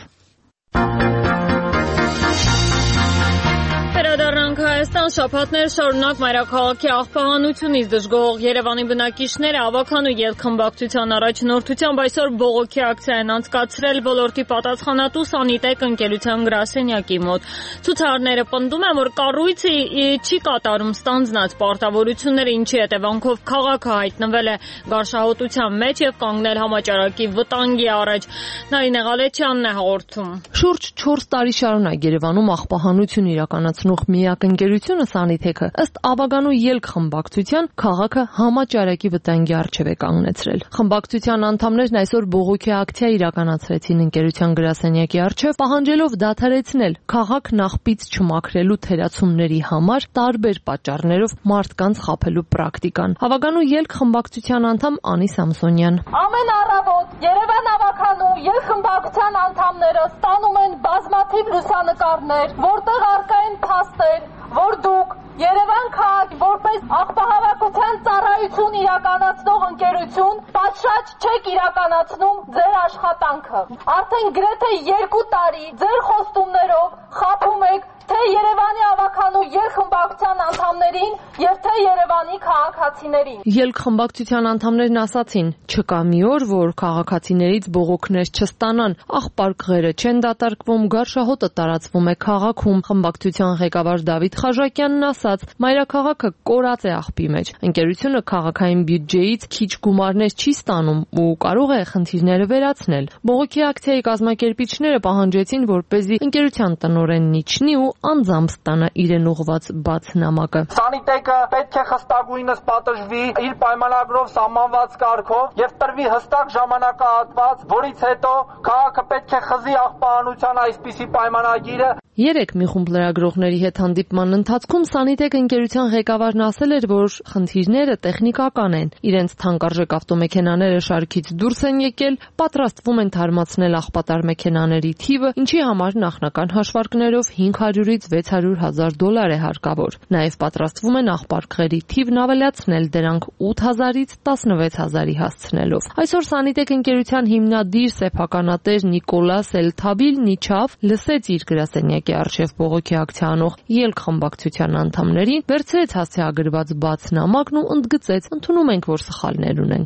Վերադառնանք Հայաստան, շաբաթներ շարունակ մայրաքաղաքի աղբահանությունից դժգոհող Երևանի բնակիչները ավագանու ելքխմբակցության առաջնորդությամբ այսօր բողոքի ակցիա են անցկացրել ոլորտի պատասխանատու Սանիտեկ ընկերության գրասենյակի մոտ։ Ցուցարարները պնդում են, որ կառույցը չի կատարում ստանձնած պարտավորությունները, ինչի հետևանքով քաղաքը հայտնվել է գարշահոտության մեջ եւ կանգնել համաճարակի վտանգի առաջ։ Նարինե Ղալեչյանն է հաղորդում։ Շուրջ 4 տարի շարունակ Երևանում աղբահանություն իրականացնող միակ ընկերությունը Սանիտեքը ըստ ավագանու ելքխմբակցության քաղաքը համաճարակի վտանգի առջև է կանգնեցրել։ Խմբակցության անդամներն այսօր բողոքի ակցիա իրականացրեցին ընկերության գրասենյակի առջև, պահանջելով դադարեցնել քաղաքն աղբից չմաքրելու թերացումների համար տարբեր պատճառներով մարդկանց խաբելու պրակտիկան։ Հավագանու ելքխմբակցության անդամ Անի Սամսոնյան. Ամեն առավոտ Երևան ավագանու ելքխմբակցության անդամները ստանում են բազմաթիվ լուսանկարներ, որտեղ առկա են փաստեր, որ դուք Երևան քաղաք որպես աղբահավաքության ծառայություն իրականացնող ընկերություն պատշաճ չեք իրականացնում ձեր աշխատանքը։ Արդեն գրեթե 2 տարի ձեր խոստումներով խաբում եք թե Երևանի ավագանու ելքխմբակցության անդամներին եւ թե Երևանի քաղաքացիներին։ Ելքխմբակցության անդամներն ասացին, չկա մի օր, որ քաղաքացիներից բողոքներ չստանան, աղբարկղերը չեն դատարկվում, գարշահոտը տարածվում է քաղաքում։ Խմբակցության ղեկավար Դավիթ Խաժակյանն ասաց, մայրաքաղաքը կորած է աղբի մեջ։ Ընկերությունը քաղաքային բյուջեից քիչ գումարներ չի ստանում ու կարող է խնդիրները վերացնել։ Բողոքի ակցիայի կազմակերպիչները պահանջեցին, որպեսզի ընկերության տնօրենն իջնի ու անձամբ ստանա իրեն ուղղված բաց նամակը։ Սանիտեկը պետք է խստագույնս պատժվի իր պայմանագրով սահմանված կարգով եւ տրվի հստակ ժամանակահատված, որից հետո քաղաքը պետք է խզի աղբահանության այսպիսի պայմանագիրը։ Երեք մի խումբ լրագրողների հետ հանդիպման ընթացքում Սանիտեկ ընկերության ղեկավարն ասել էր, որ խնդիրները տեխնիկական են։ Իրենց թանկարժեք ավտոմեքենաները շարքից դուրս են եկել, պատրաստվում են թարմացնել աղբատար մեքենաների թիվը, ինչի համար նախնական հաշվարկներով 500-ից 600 հազար դոլար է հարկավոր։ Նաև պատրաստվում են աղբարկղերի թիվն ավելացնել, դրանք 8000-ից 16000-ի հասցնելով։ Այսօր Սանիտեկ ընկերության հիմնադիր սեփականատեր Նիկոլաս Էլթաբիլն իջավ, լսեց իր գրասենյակի առջև բողոքի ակցիա անող ելքխմբակցության անդամներին, վերցրեց հասցեագրված բաց նամակն ու ընդգծեց. ընդունում ենք, որ սխալներ ունենք։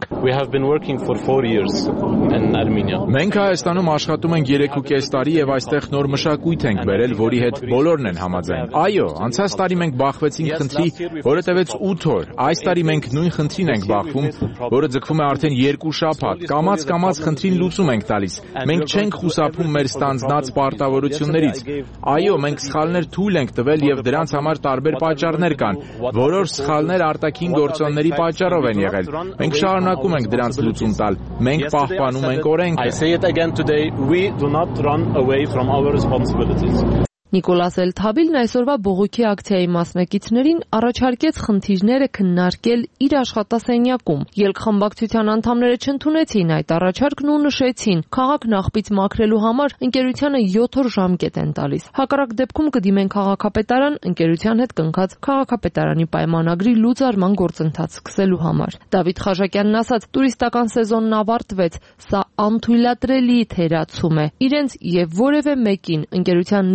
Մենք Հայաստանում աշխատում ենք 3.5 տարի եւ այստեղ նոր մշակույթ ենք բերել, որի հետ բոլորն են համաձայն։ Այո, անցած տարի մենք բախվեցինք խնդրի, որը տևեց 8 օր։ Այս տարի մենք նույն խնդրին ենք բախվում, որը ձգվում է արդեն 2 շաբաթ։ Կամաց խնդրին լուծում ենք տալիս։ Մենք չենք խուսափում մեր ստանձնած պարտավորություններից։ Այո, մենք սխալներ թույլ ենք տվել եւ դրանց համար տարբեր պատճառներ կան։ Որոշ սխալներ արտաքին գործոնների պատճառով են եղել։ Մենք շարունակում ենք դրանց լուծում տալ։ Մենք պահպանում ենք օրենքը։ Նիկոլաս Էլթաբիլն այսօրվա բողոքի ակցիայի մասնակիցներին առաջարկեց խնդիրները քննարկել իր աշխատասենյակում։ Ելքխմբակցության անդամները չընդունեցին այդ առաջարկն ու նշեցին, քաղաքն աղբից մաքրելու համար ընկերությանը 7 օր ժամկետ են տալիս։ Հակառակ դեպքում կդիմեն քաղաքապետարան ընկերության հետ կնքած քաղաքապետարանի պայմանագրի լուծարման գործընթաց սկսելու համար։ Դավիթ Խաժակյանն ասաց, տուրիստական սեզոնն ավարտվեց, սա անթույլատրելի թերացում է։ Իրենց եւ որևէ մեկին ընկերության ներքին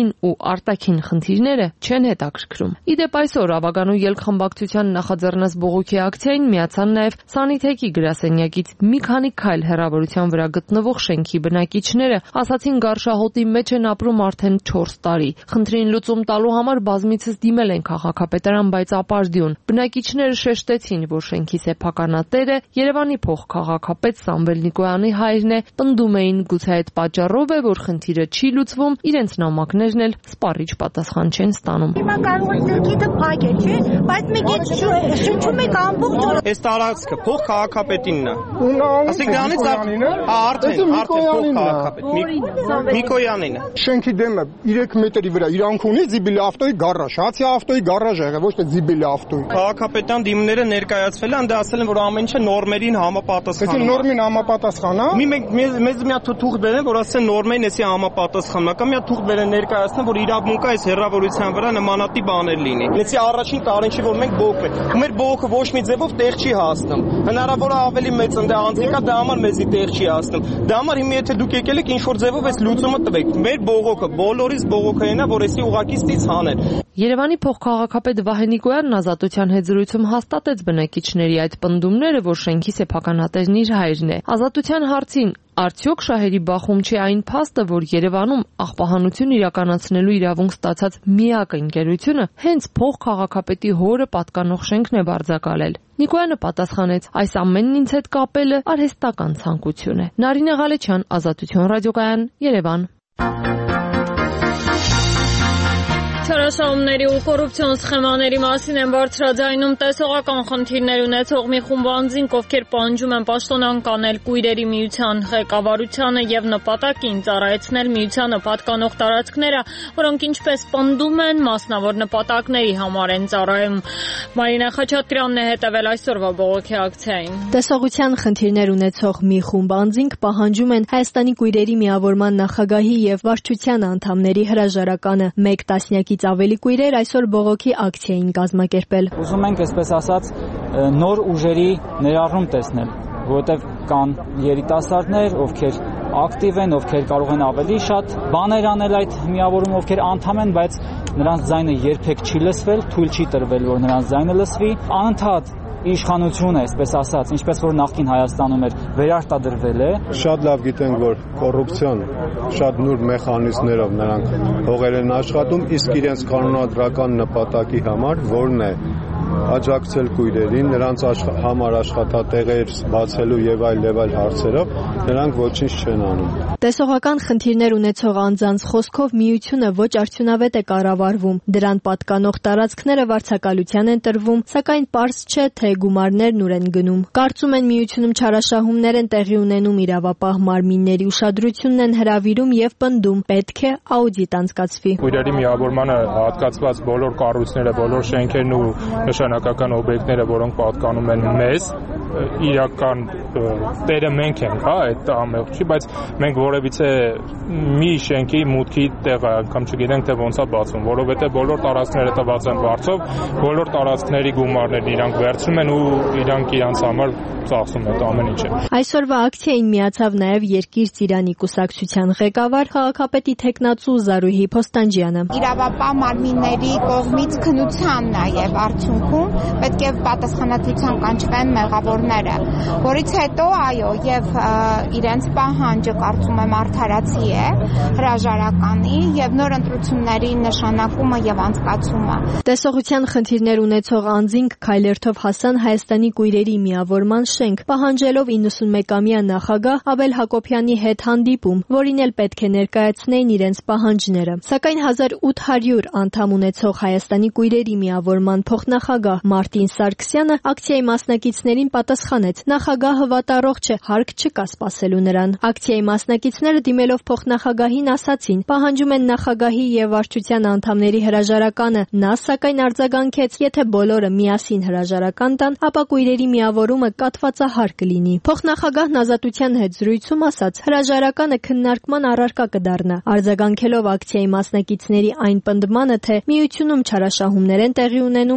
ներքին ու արտաքին խնդիրները չեն հետաքրքրում։ Իդեպ այսօր Ավագանու ելքխմբակցության նախաձեռնած բողոքի ակցիային միացան նաև Սանիթեկի գրասենյակից մի քանի քայլ հեռավորության վրա գտնվող շենքի բնակիչները, ասացին Գարշահոտի մեջ են ապրում արդեն 4 տարի։ Խնդրին լուծում տալու համար բազմիցս դիմել են քաղաքապետարան, բայց ապարդյուն։ Բնակիչները շեշտեցին, որ շենքի սեփականատերը Երևանի փոխքաղաքապետ Սամվել Նիկոյանի հայրն է, պնդում էին գուցե այդ պատճառով է, որ խնդիրը չի լուծվում, իրենց նամակներն էլ սպառիչ պատասխան չեն ստանում։ Հիմա կարող է դրկիտը փակ է, չէ՞, բայց մեկ այդ շնչում եք ամբողջ օրը։ Այս տարածքը փոխքաղաքապետինն է։ Ասեք դրանից արդեն փոխքաղաքապետ Նիկոյանին է։ Շենքի դեմը 3 մետրի վրա իրանք ունի զիբիլի ավտոյի գարաժ, հացի ավտոյի գարաժ եղել, ոչ թե զիբիլի ավտոյի։ Քաղաքապետան դիմները ներկայացվել են, դա ասել են, որ ամեն ինչը նորմերին համապատասխան է։ Նորմին համապատասխան է։ Մեզ մի հատ թուղթ բերեն, որ ասեն նորմերին էսի համապատասխան է, կամ մի հատ թուղթ բերեն ներկայացնեն, որ իրավունքը այս հերավորության վրա նմանատիպ բաներ լինի։ Լեցի առաջին տարին չի, որ մենք բողոք ենք։ Ու մեր բողոքը ոչ մի ձևով տեղ չի հասնում։ Հնարավոր է ավելի մեծ ընդ անձիկա, դա համար մեզի տեղ չի հասնում։ Դա համար հիմա եթե դուք եկել եք ինչ որ ձևով այս լուծումը տվեք։ Մեր բողոքը բոլորիս բողոքը այնա, որ էսի ուղակի ստից հանեն։ Երևանի փոխքաղաքապետ Վահե Նիկոյանն Ազատության հետ զրույցում հաստատեց բնակիչների այդ պնդումները, որ շենքի սեփականատերն իր հայրն է։ Ազատության հարցին արդյոք շահերի բախում չի այն փաստը, որ Երևանում աղբահանություն իրականացնելու իրավունք ստացած միակ ընկերությունը հենց փոխքաղաքապետի հորը պատկանող շենքն է վարձակալել։ Նիկոյանը պատասխանեց. այս ամենն ինձ հետ կապելը արհեստական ցանկություն է։ Նարինե Ղալեչյան, Ազատություն ռադիոկայան, Երևան։ Չարաշահումների ու կոռուպցիոն սխեմաների մասին են բարձրաձայնում տեսողական խնդիրներ ունեցող մի խումբ անձինք, ովքեր պահանջում են պաշտոնան կանել Կույրերի միության ղեկավարությանը եւ նպատակին ծառայեցնել միությանը պատկանող տարածքները, որոնք ինչպես պնդում են, մասնավոր նպատակների համար են ծառայում։ Մարինա Խաչատրյանն է հետևել այսօրվա բողոքի ակցիային։ Տեսողության խնդիրներ ունեցող մի խումբ անձինք պահանջում են Հայաստանի Կույրերի միավորման նախագահի եւ վարչության անդամների հրաժարականը։ Մեկ տասնյակից ավելի կույրեր այսօր բողոքի ակցիա էին կազմակերպել։ Ուզում ենք, այսպես ասած, նոր ուժերի ներառում տեսնել, որովհետև կան երիտասարդներ, ովքեր ակտիվ են, ովքեր կարող են ավելի շատ բաներ անել այդ միավորում, ովքեր անդամ են, բայց նրանց ձայնը երբեք չի լսվել, թույլ չի տրվել, որ նրանց ձայնը լսվի։ Անընդհատ իշխանությունը, այսպես ասած, ինչպես որ նախկին Հայաստանում էր, վերարտադրվել է։ Շատ լավ գիտենք, որ կոռուպցիան շատ նուրբ մեխանիզմներով նրանք հողեր են աշխատում, իսկ իրենց կանոնադրական նպատակի համար, որն է աջակցել կույրերին, նրանց համար աշխատատեղեր բացելու եւ այլ հարցերով, նրանք ոչինչ չեն անում։ Տեսողական խնդիրներ ունեցող անձանց խոսքով միությունը ոչ արդյունավետ է կառավարվում, դրան պատկանող տարածքները վարձակալության են տրվում, սակայն պարզ չէ, թե գումարներն ուր են գնում։ Կարծում են միությունում չարաշահումներ են տեղի ունենում, իրավապահ մարմինների ուշադրությունն են հրավիրում եւ պնդում, պետք է աուդիտ անցկացվի։ Կույրերի միավորմանը հատկացված բոլոր կառույցները, բոլոր շենքերն ու նշանակական օբյեկտները, որոնք պատկանում են մեզ, իրական տերը մենք ենք, հա, այդ ամենի, բայց մենք որևիցե մի շենքի մուտքի տեղը անգամ չգիտենք, թե ոնց է բացվում, որովհետեւ բոլոր տարածքները տված են վարձով, բոլոր տարածքների գումարներն իրանք վերցնում են ու իրանք իրանց համար ծախսում են ամեն ինչը։ Այսօրվա ակցիային միացավ նաև Երկիր Ծիրանի կուսակցության ղեկավար քաղաքապետի թեկնածու Զարուհի Փոստանջյանը։ Իրավապահ մարմինների կողմից քննության նաև արդյունքում պետք է պատասխանատվության կանչվեն մեղավորները, որից հետո այո, եւ իրենց պահանջը կարծում եմ արդարացի է, հրաժարականի եւ նոր ընտրությունների նշանակումը եւ անցկացումը։ Տեսողության խնդիրներ ունեցող անձինք քայլերթով հասան Հայաստանի Կույրերի միավորման շենք, պահանջելով 91-ամյա նախագահ Աբել Հակոբյանի հետ հանդիպում, որին էլ պետք է ներկայացնեին իրենց պահանջները։ Սակայն 1800 անդամ ունեցող Հայաստանի Կույրերի միավորման փոխնախագահ Մարտին Սարգսյանը ակցիայի մասնակիցներին պատասխանեց. նախագահը վատառողջ է, հարկ չկա սպասելու նրան։ Ակցիայի մասնակիցները դիմելով փոխնախագահին ասացին, պահանջում են նախագահի եւ վարչության անդամների հրաժարականը։ Նա սակայն արձագանքեց, եթե բոլորը միասին հրաժարական տան, ապա Կույրերի միավորումը կատվածահար կլինի։ Փոխնախագահն Ազատության հետ զրույցում ասաց, հրաժարականը քննարկման առարկա կդառնա, արձագանքելով ակցիայի մասնակիցների այն պնդմանը, թե միությունում չարաշահումներ են տեղի ունենում, որպես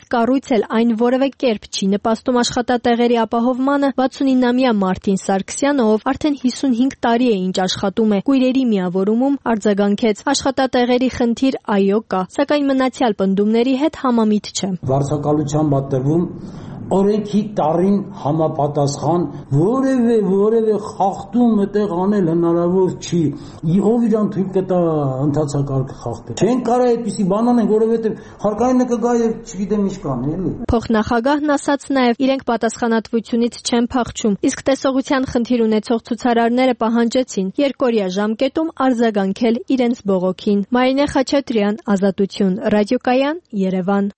կառույց էլ այն որևէ կերպ չի նպաստում աշխատատեղերի ապահովմանը, 69-ամյա Մարտին Սարգսյանը, ով արդեն 55 տարի է ինչ աշխատում է կույրերի միավորումում, արձագանքեց. աշխատատեղերի խնդիր այո կա, սակայն մնացյալ պնդումների հետ համամիտ չէ։ Վարձակալության պատերվում օրենքի տարին համապատասխան որևէ խախտում այդտեղ անել հնարավոր չի։ Ով իրան թույլ կտա ընդհանցակարգ խախտել։ Չեն կարող այդպիսի բան անեն, որովհետև հարկայինը կգա եւ չգիտեմ ինչ կանի, էլի։ Փոխնախագահն ասաց նաեւ, իրենք պատասխանատվությունից չեն փախչում, իսկ տեսողության խնդիր ունեցող ցուցարարները պահանջեցին երկօրյա ժամկետում արձագանքել իրենց բողոքին։ Մարինե Խաչատրյան, Ազատություն, Ռադիոկայան, Երևան։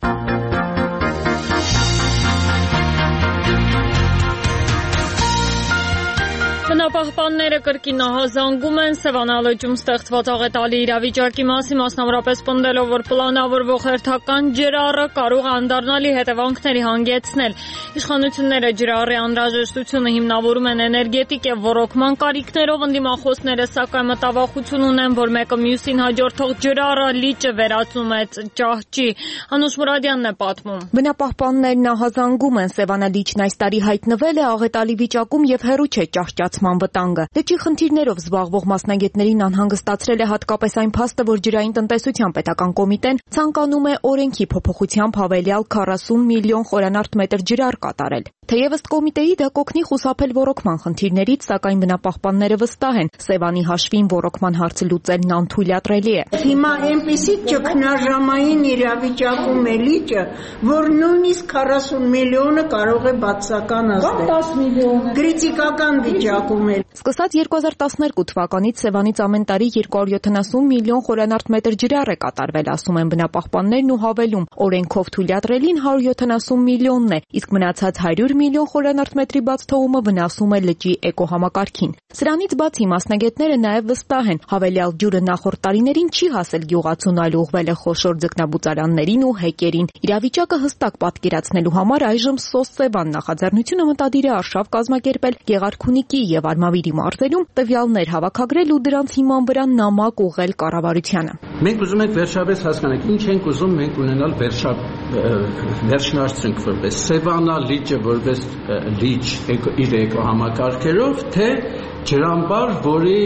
Բնապահպանները կրկին նահազանգում են Սևան ալեջում ստեղծված աղետալի իրավիճակի մասին, մասնավորապես պնդելով, որ պլանավորվող հերթական ջրառը կարող է անդառնալի հետևանքների հանգեցնել։ Իշխանությունները ջրառի անհրաժեշտությունը հիմնավորում են էներգետիկ եւ ռոռոկման կարիքներով, ընդդիմախոսները սակայն մտավախություն ունեն, որ մեկը մյուսին հաջորդող ջրառը լիճը վերածում է ճահճի։ Անուշ Մուրադյանն է պատմում։ Բնապահպաններն նահազանգում են Սևանա լիճն այս տարի հայտնվել է աղետալի վիճակում եւ հեռու չէ ճահճացման վտանգը։ Լճի խնդիրներով զբաղվող մասնագետներին անհանգստացրել է հատկապես այն փաստը, որ ջրային տնտեսության պետական կոմիտեն ցանկանում է օրենքի փոփոխությամբ հավելյալ 40 միլիոն խորանարդ մետր ջրառ կատարել։ Թեև ըստ կոմիտեի դա կօգնի խուսափել ռոռոկման խնդիրներից, սակայն բնապահպանները վստահ են, Սևանի հաշվին ռոռոկման հարցը լուծելն անթույլատրելի է։ Հիմա այնպիսի ճգնաժամային իրավիճակում է լիճը, որ նույնիսկ 40 միլիոնը կարող է բացականացնել։ Կամ 10 միլիոն։ Կրիտիկական վիճակում է։ Սկսած 2012 թվականից Սևանից ամեն տարի 270 միլիոն խորանարդ մետր ջրառ է կատարվել, ասում են բնապահպաններն ու հավելում, օրենքով թույլատրելին 170 միլիոնն է, իսկ մնացած 100 միլիոն խորանարդ մետրի բաց թողումը վնասում է լճի էկոհամակարգին։ Սրանից բացի մասնագետները նաև վստահ են, հավելյալ ջուրը նախորդ տարիներին չի հասել գյուղացուն, այլ ուղղվել է խոշոր ձկնաբուծարաններին ու հեկերին։ Իրավիճակը հստակ պատկերացնելու համար այժմ SOS-Սևան նախաձեռնությունը մտադիր է արշավ կազմակերպել Գեղարքունիքի եւ Արմավիրի մարզերում, տվյալներ հավաքագրել ու դրանց հիման վրա նամակ ուղղել կառավարությանը։ Մենք ուզում ենք վերջապես հասկանալ, ինչ ենք ուզում մենք ունենալ վերջնարդյունք որպես Սևանա լիճը որպես լիճ իր էկոհամակարգերով, թե ջրամբար, որի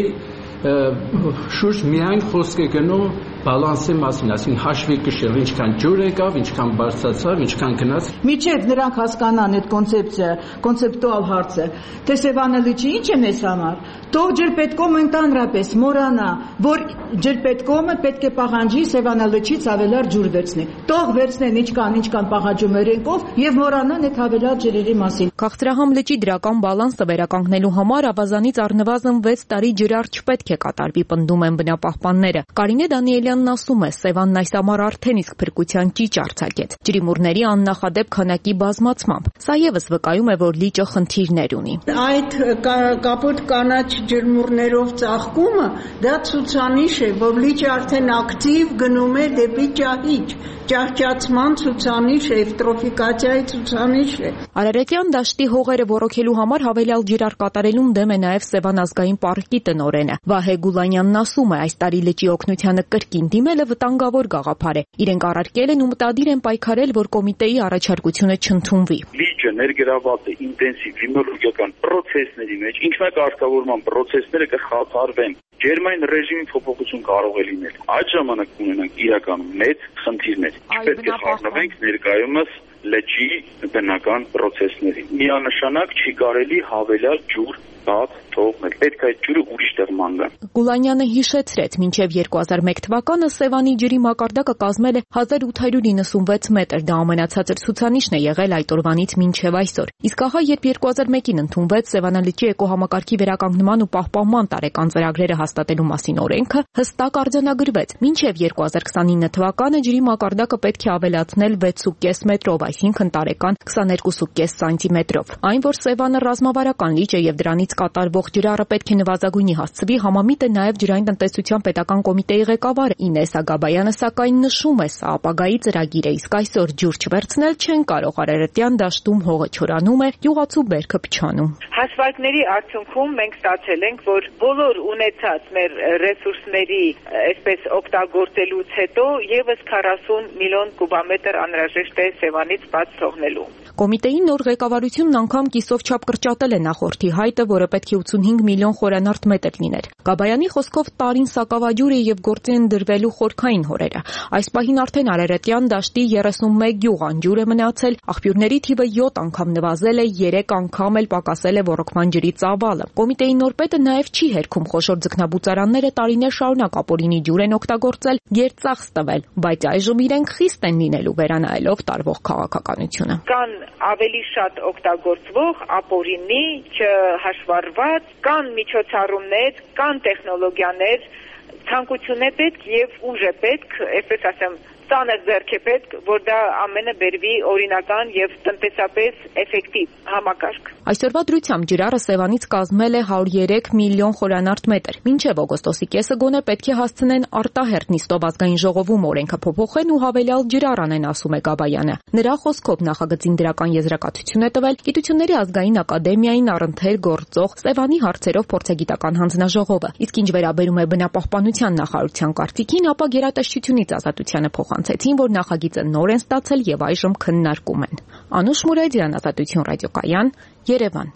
շուրջ միայն խոսք է գնում բալանսի մասին, այսինքն հաշվի կշել ինչքան ջուր եկավ, ինչքան բարձրացավ, ինչքան գնաց։ Միջև նրանք հասկանան այդ կոնցեպտուալ հարցը, թե Սևանա լիճը ինչ է մեզ համար, թող ջրպետկոմը ընդհանրապես մոռանա, որ ջրպետկոմը պետք է պահանջի Սևանա լիճից ավելար ջուր վերցնի։ Թող վերցնեն ինչքան պահանջում օրենքով եւ մոռանան այդ ավելար ջրերի մասին։ Քաղցրահամ լճի դրական բալանսը վերականգնելու համար ավազանից առնվազն 6 տարի ջրառ չպետք է կատարվի, պնդում են բնապահպանները։ Կարինե Դանիելյանն ասում է, Սևանն այս ամառ արդեն իսկ փրկության ճիճ արձակեց ջրիմուռների աննախադեպ քանակի բազմացմամբ։ Սա եւս վկայում է, որ լիճը խնդիրներ ունի։ Այդ կապույտ կանաչ ջրմուռներով ծաղկումը դա ցուցանիշ է, որ լիճը արդեն ակտիվ գնում է դեպի ճահիճ, ճահճացման ցուցանիշ է, էվտրոֆիկացիայի ցուցանիշ է։ Արարատյան դաշտի հողերը ոռոգելու համար հավելյալ ջրառ կատարելուն դեմ է նաև Սևան ազգային պարկի տնօրենը։ Վահե Գուլանյանն ասում է, այս տարի լճի օգնությանը կրկին դիմելը վտանգավոր գաղափար է։ Իրենք առարկել են ու մտադիր են պայքարել, որ կոմիտեի առաջարկությունը չընդունվի։ Լիճը ներգրաված է ինտենսիվ հիմնոլոգիական process-ների մեջ, ինքնակարգավորման process-ները կխաթարվեն։ Ջերմային ռեժիմի փոփոխություն կարող է լինել։ Այդ ժամանակ ունենանք իրականում մեծ խնդիրներ։ Չպետք է խառնվենք ներկայումս լճի բնական process-ներին։ Միանշանակ չի կարելի հավելյալ ջուր բաց թողնել։ Պետք է այդ ջուրը ուրիշ տեղ մանգան։ Գուլանյանը հիշեցրեց, մինչև 2001 թվականը Սևանի ջրի մակարդակը կազմել է 1896 մետր, դա ամենացածր ցուցանիշն է եղել այդ օրվանից մինչև այսօր։ Իսկ ահա երբ 2001-ին ընդունվեց Սևանա լճի էկոհամակարգի վերականգնման ու պահպանման տարեկան ծրագրերը հաստատելու մասին օրենքը, հստակ արձանագրվեց, մինչև 2029 թվականը ջրի մակարդակը պետք է ավելացնել 6.5 մետրով, այսինքն տարեկան 22.5 սանտիմետրով։ Այն, որ Սևանը ռազմավարական լիճ է եւ դրանից կողմից կատարվող ջրառը պետք է նվազագույնի հասցվի, համամիտ է նաև ջրային տնտեսության պետական կոմիտեի ղեկավարը Ինես Ագաբայանը, սակայն նշում է, սա ապագայի ծրագիր է, իսկ այսօր ջուր չվերցնել չեն կարող, Արարատյան դաշտում հողը չորանում է, յուղացու բերքը փչանում։ Հաշվարկների արդյունքում մենք ստացել ենք, որ բոլոր ունեցած մեր ռեսուրսների այսպես օգտագործելուց հետո եւս 40 միլիոն կուբամետր անհրաժեշտ է Սևանից բաց թողնելու։ Կոմիտեի նոր ղեկավարությունն անգամ կիսով չափ կրճատել է նախորդի հայտը, որը պետք է 85 միլիոն խորանարդ մետր լիներ։ Գաբայանի խոսքով տարին սակավաջուր է եւ գործի են դրվելու խորքային հորերը։ Այս պահին արդեն Արարատյան դաշտի 31 գյուղ անջուր է մնացել, աղբյուրների թիվը 7 անգամ նվազել է, 3 անգամ էլ պակասել է ոռոգման ջրի ծավալը։ Կոմիտեի նոր պետը նաեւ չի հերքում խոշոր ձկնաբուծարանները տարիներ շարունակ ապօրինի ջուր են օգտագործել, գերծախս տվել, բայց այժմ իրենք խիստ են լինելու վերանայելով տարվող քաղաքականությունը։ Կան ավելի շատ օգտագործվող ապօրինի չհաշվառված, կան միջոցառումներ, կան տեխնոլոգիաներ, ցանկություն է պետք եւ ուժ է պետք, այսպես ասեմ, ծանր ձեռք է պետք, որ դա ամենը բերվի օրինական եւ տնտեսապես էֆեկտիվ համակարգ։ Այսօրվա դրությամբ ջրառը Սևանից կազմել է 103 միլիոն խորանարդ մետր։ Մինչև օգոստոսի կեսը գոնե պետք է հասցնեն արտահերթ նիստով ազգային ժողովում օրենքը փոփոխեն ու հավելյալ ջրառ անեն, ասում է Գաբայանը։ Նրա խոսքով նախագծին դրական եզրակացություն է տվել Գիտությունների ազգային ակադեմիային առընթեր գործող Սևանի հարցերով փորձագիտական հանձնաժողովը։ Իսկ ինչ վերաբերում է բնապահպանության նախարարության կարծիքին, ապա գերատեսչությունից ազատությանը փոխանցեցին, որ նախագիծը նոր են ստացել եւ այժմ քննարկում են։ Անուշ Մուրադյան, Ազատություն ռադիոկայան, Երևան։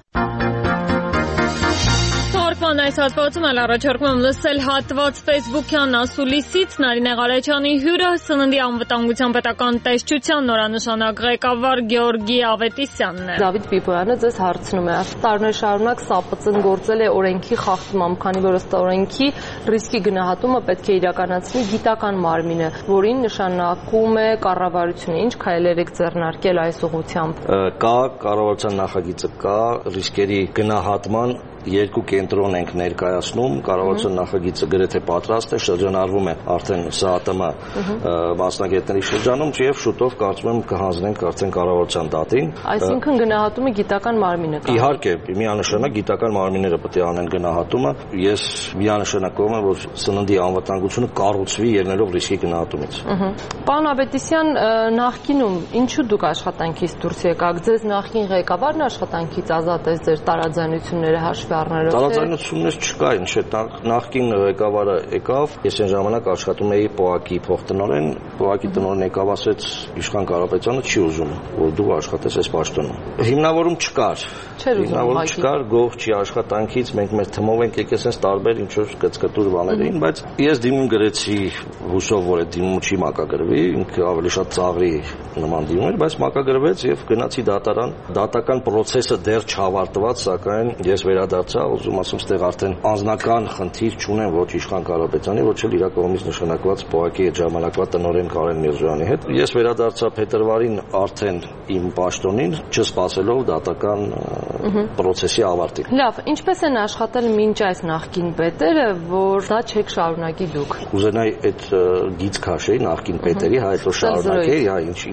Թարգման այս հատվածում էլ առաջարկում եմ լսել հատված Facebook-յան ասուլիսից Նարինե Ղարեչյանի հյուրը սննդի անվտանգության պետական տեսչության նորանշանակ ղեկավար Գեորգի Ավետիսյանն է։ Դավիթ Պիպոյանը ձեզ հարցնում է, տարիներ շարունակ ՍԱՊԾ-ն գործել է օրենքի խախտմամբ, քանի որ ըստ օրենքի ռիսկի գնահատումը պետք է իրականացնի գիտական մարմինը, որին նշանակում է կառավարությունը։ Ինչ քայլեր եք ձեռնարկել այս ուղղությամբ։ Կա կառավարության նախագիծը, կա ռիսկերի գնահատման երկու կենտրոն ենք ներկայացնում, կառավարության նախագիծը գրեթե պատրաստ է, շրջանառվում է արդեն ՍԱՏՄ մասնագետների շրջանում եւ շուտով կարծում եմ կհանձնենք արդեն կառավարության դատին։ Այսինքն գնահատումը գիտական մարմինը կա։ Իհարկե, միանշանակ գիտական մարմինները պետք է անեն գնահատումը։ Ես միանշանակ կողմ եմ, որ սննդի անվտանգությունը կառուցվի ելնելով ռիսկի գնահատումից։ Պարոն Ավետիսյան, նախկինում ինչու դուք աշխատանքից դուրս եկաք։ Ձեզ նախկին ղեկավարն աշխատանքից ազատեց ձեր տարաձայնությունները հաշվի առնելով։ Տարաձայնություններ չկա, ինչ է, նախկին ղեկավարը եկավ, ես այն ժամանակ աշխատում էի ՊՕԱԿ-ի փոխտնօրեն, ՊՕԱԿ-ի տնօրեն եկավ ասեց Իշխան Կարապետյանը չի ուզում, որ դու աշխատես այս պաշտոնում։ Հիմնավորում չկար։ Հիմնավորում չկար, գող չի աշխատանքից, մենք մեր թմով ենք եկել sense տարբեր ինչ որ կծկտուր բաներ էին, բայց ես դիմում գրեցի հուսով, որ այդ դիմումը չի մակագրվի, ինքը ավելի շատ ծաղրի նման դիմում էր, բայց մակագրվեց եւ գնացի դատարան։ Դատական process-ը դեռ չավարտված, սակայն ես վերադարձա, ուզում ասում, ստեղ արդեն անձնական խնդիր չունեմ ոչ Իշխան Կարապետյանի, ոչ էլ իր կողմից նշանակված ՊՕԱԿ-ի այդ ժամանակվա տնօրեն Կարեն Միրզոյանի հետ։ Ես վերադարձա փետրվարին արդեն իմ պաշտոնին, չսպասելով դատական process-ի ավարտին։ Լավ, ինչպես են աշխատել մինչ այս նախկին պետերը, որ դա չեք շարունակի դուք։ Կուզենայի այդ գիծ քաշեի նախկին պետերի, հայ հետո շարունակեի,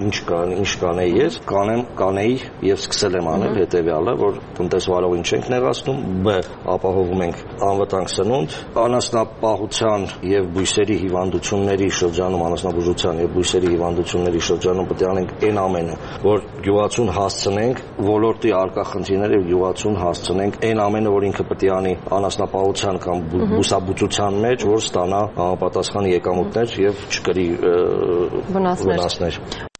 ինչ կանեի ես, կանեի եւ սկսել եմ անել հետեւյալը, որ տնտեսվարողին չենք նեղացնում, բ. ապահովում ենք անվտանգ սնունդ, անասնապահության եւ բույսերի հիվանդությունների շրջանում, անասնաբուժության եւ բույսերի հիվանդությունների շրջանում պետք է անենք այն ամենը, որ գյուղացուն հասցնենք ոլորտի արկա խնդիրները եւ գյուղացուն հասցնենք այն ամենը, որ ինքը պետք է անի անասնապահության կամ բուսաբուծության մեջ, որ ստանա համապատասխան եկամուտներ եւ չկրի վնասներ։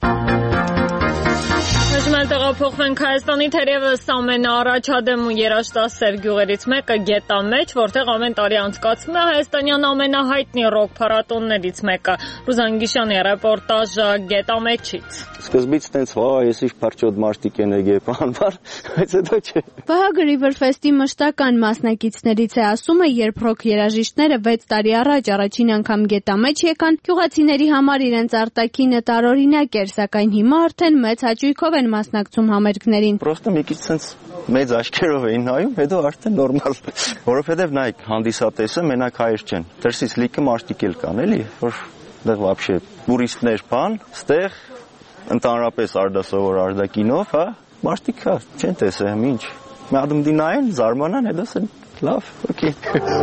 Տեղափոխվենք Հայաստանի թերևս ամենաառաջադեմ ու երաժշտասեր գյուղերից մեկը Գետամեջ, որտեղ ամեն տարի անցկացվում է հայաստանյան ամենահայտնի ռոք փառատոններից մեկը։ Ռուզան Գիշյանի ռեպորտաժը Գետամեջից։ Սկզբից տենց ես ինչ փարչոտ մարտիկ են եկել բանվար, բայց հետո չէ։ Վահագ Riverfest-ի մշտական մասնակիցներից է, ասում է, երբ ռոք երաժիշտները 6 տարի առաջ առաջին անգամ Գետամեջ եկան, գյուղացիների համար իրենց արտաքինը տարօրինակ էր, սակայն հիմա արդեն մեծ հաճույքով են մասնակցում համերգներին։ Պրոստը մի քիչ sense մեծ աչքերով էին նայում, հետո արդեն նորմալ, որովհետև նայեք, հանդիսատեսը մենակ հայեր չեն։ Դրսից լիքը մարդիկ էլ կան, էլի, որ դեռ вообще տուրիստներ բան, ստեղ ընդհանրապես արդասովոր արդակինով, հա, մարդիկ հա չեն տեսել, ինչ Մադում դինային, զարմանան, հետո ասեն, լավ, օքեյ։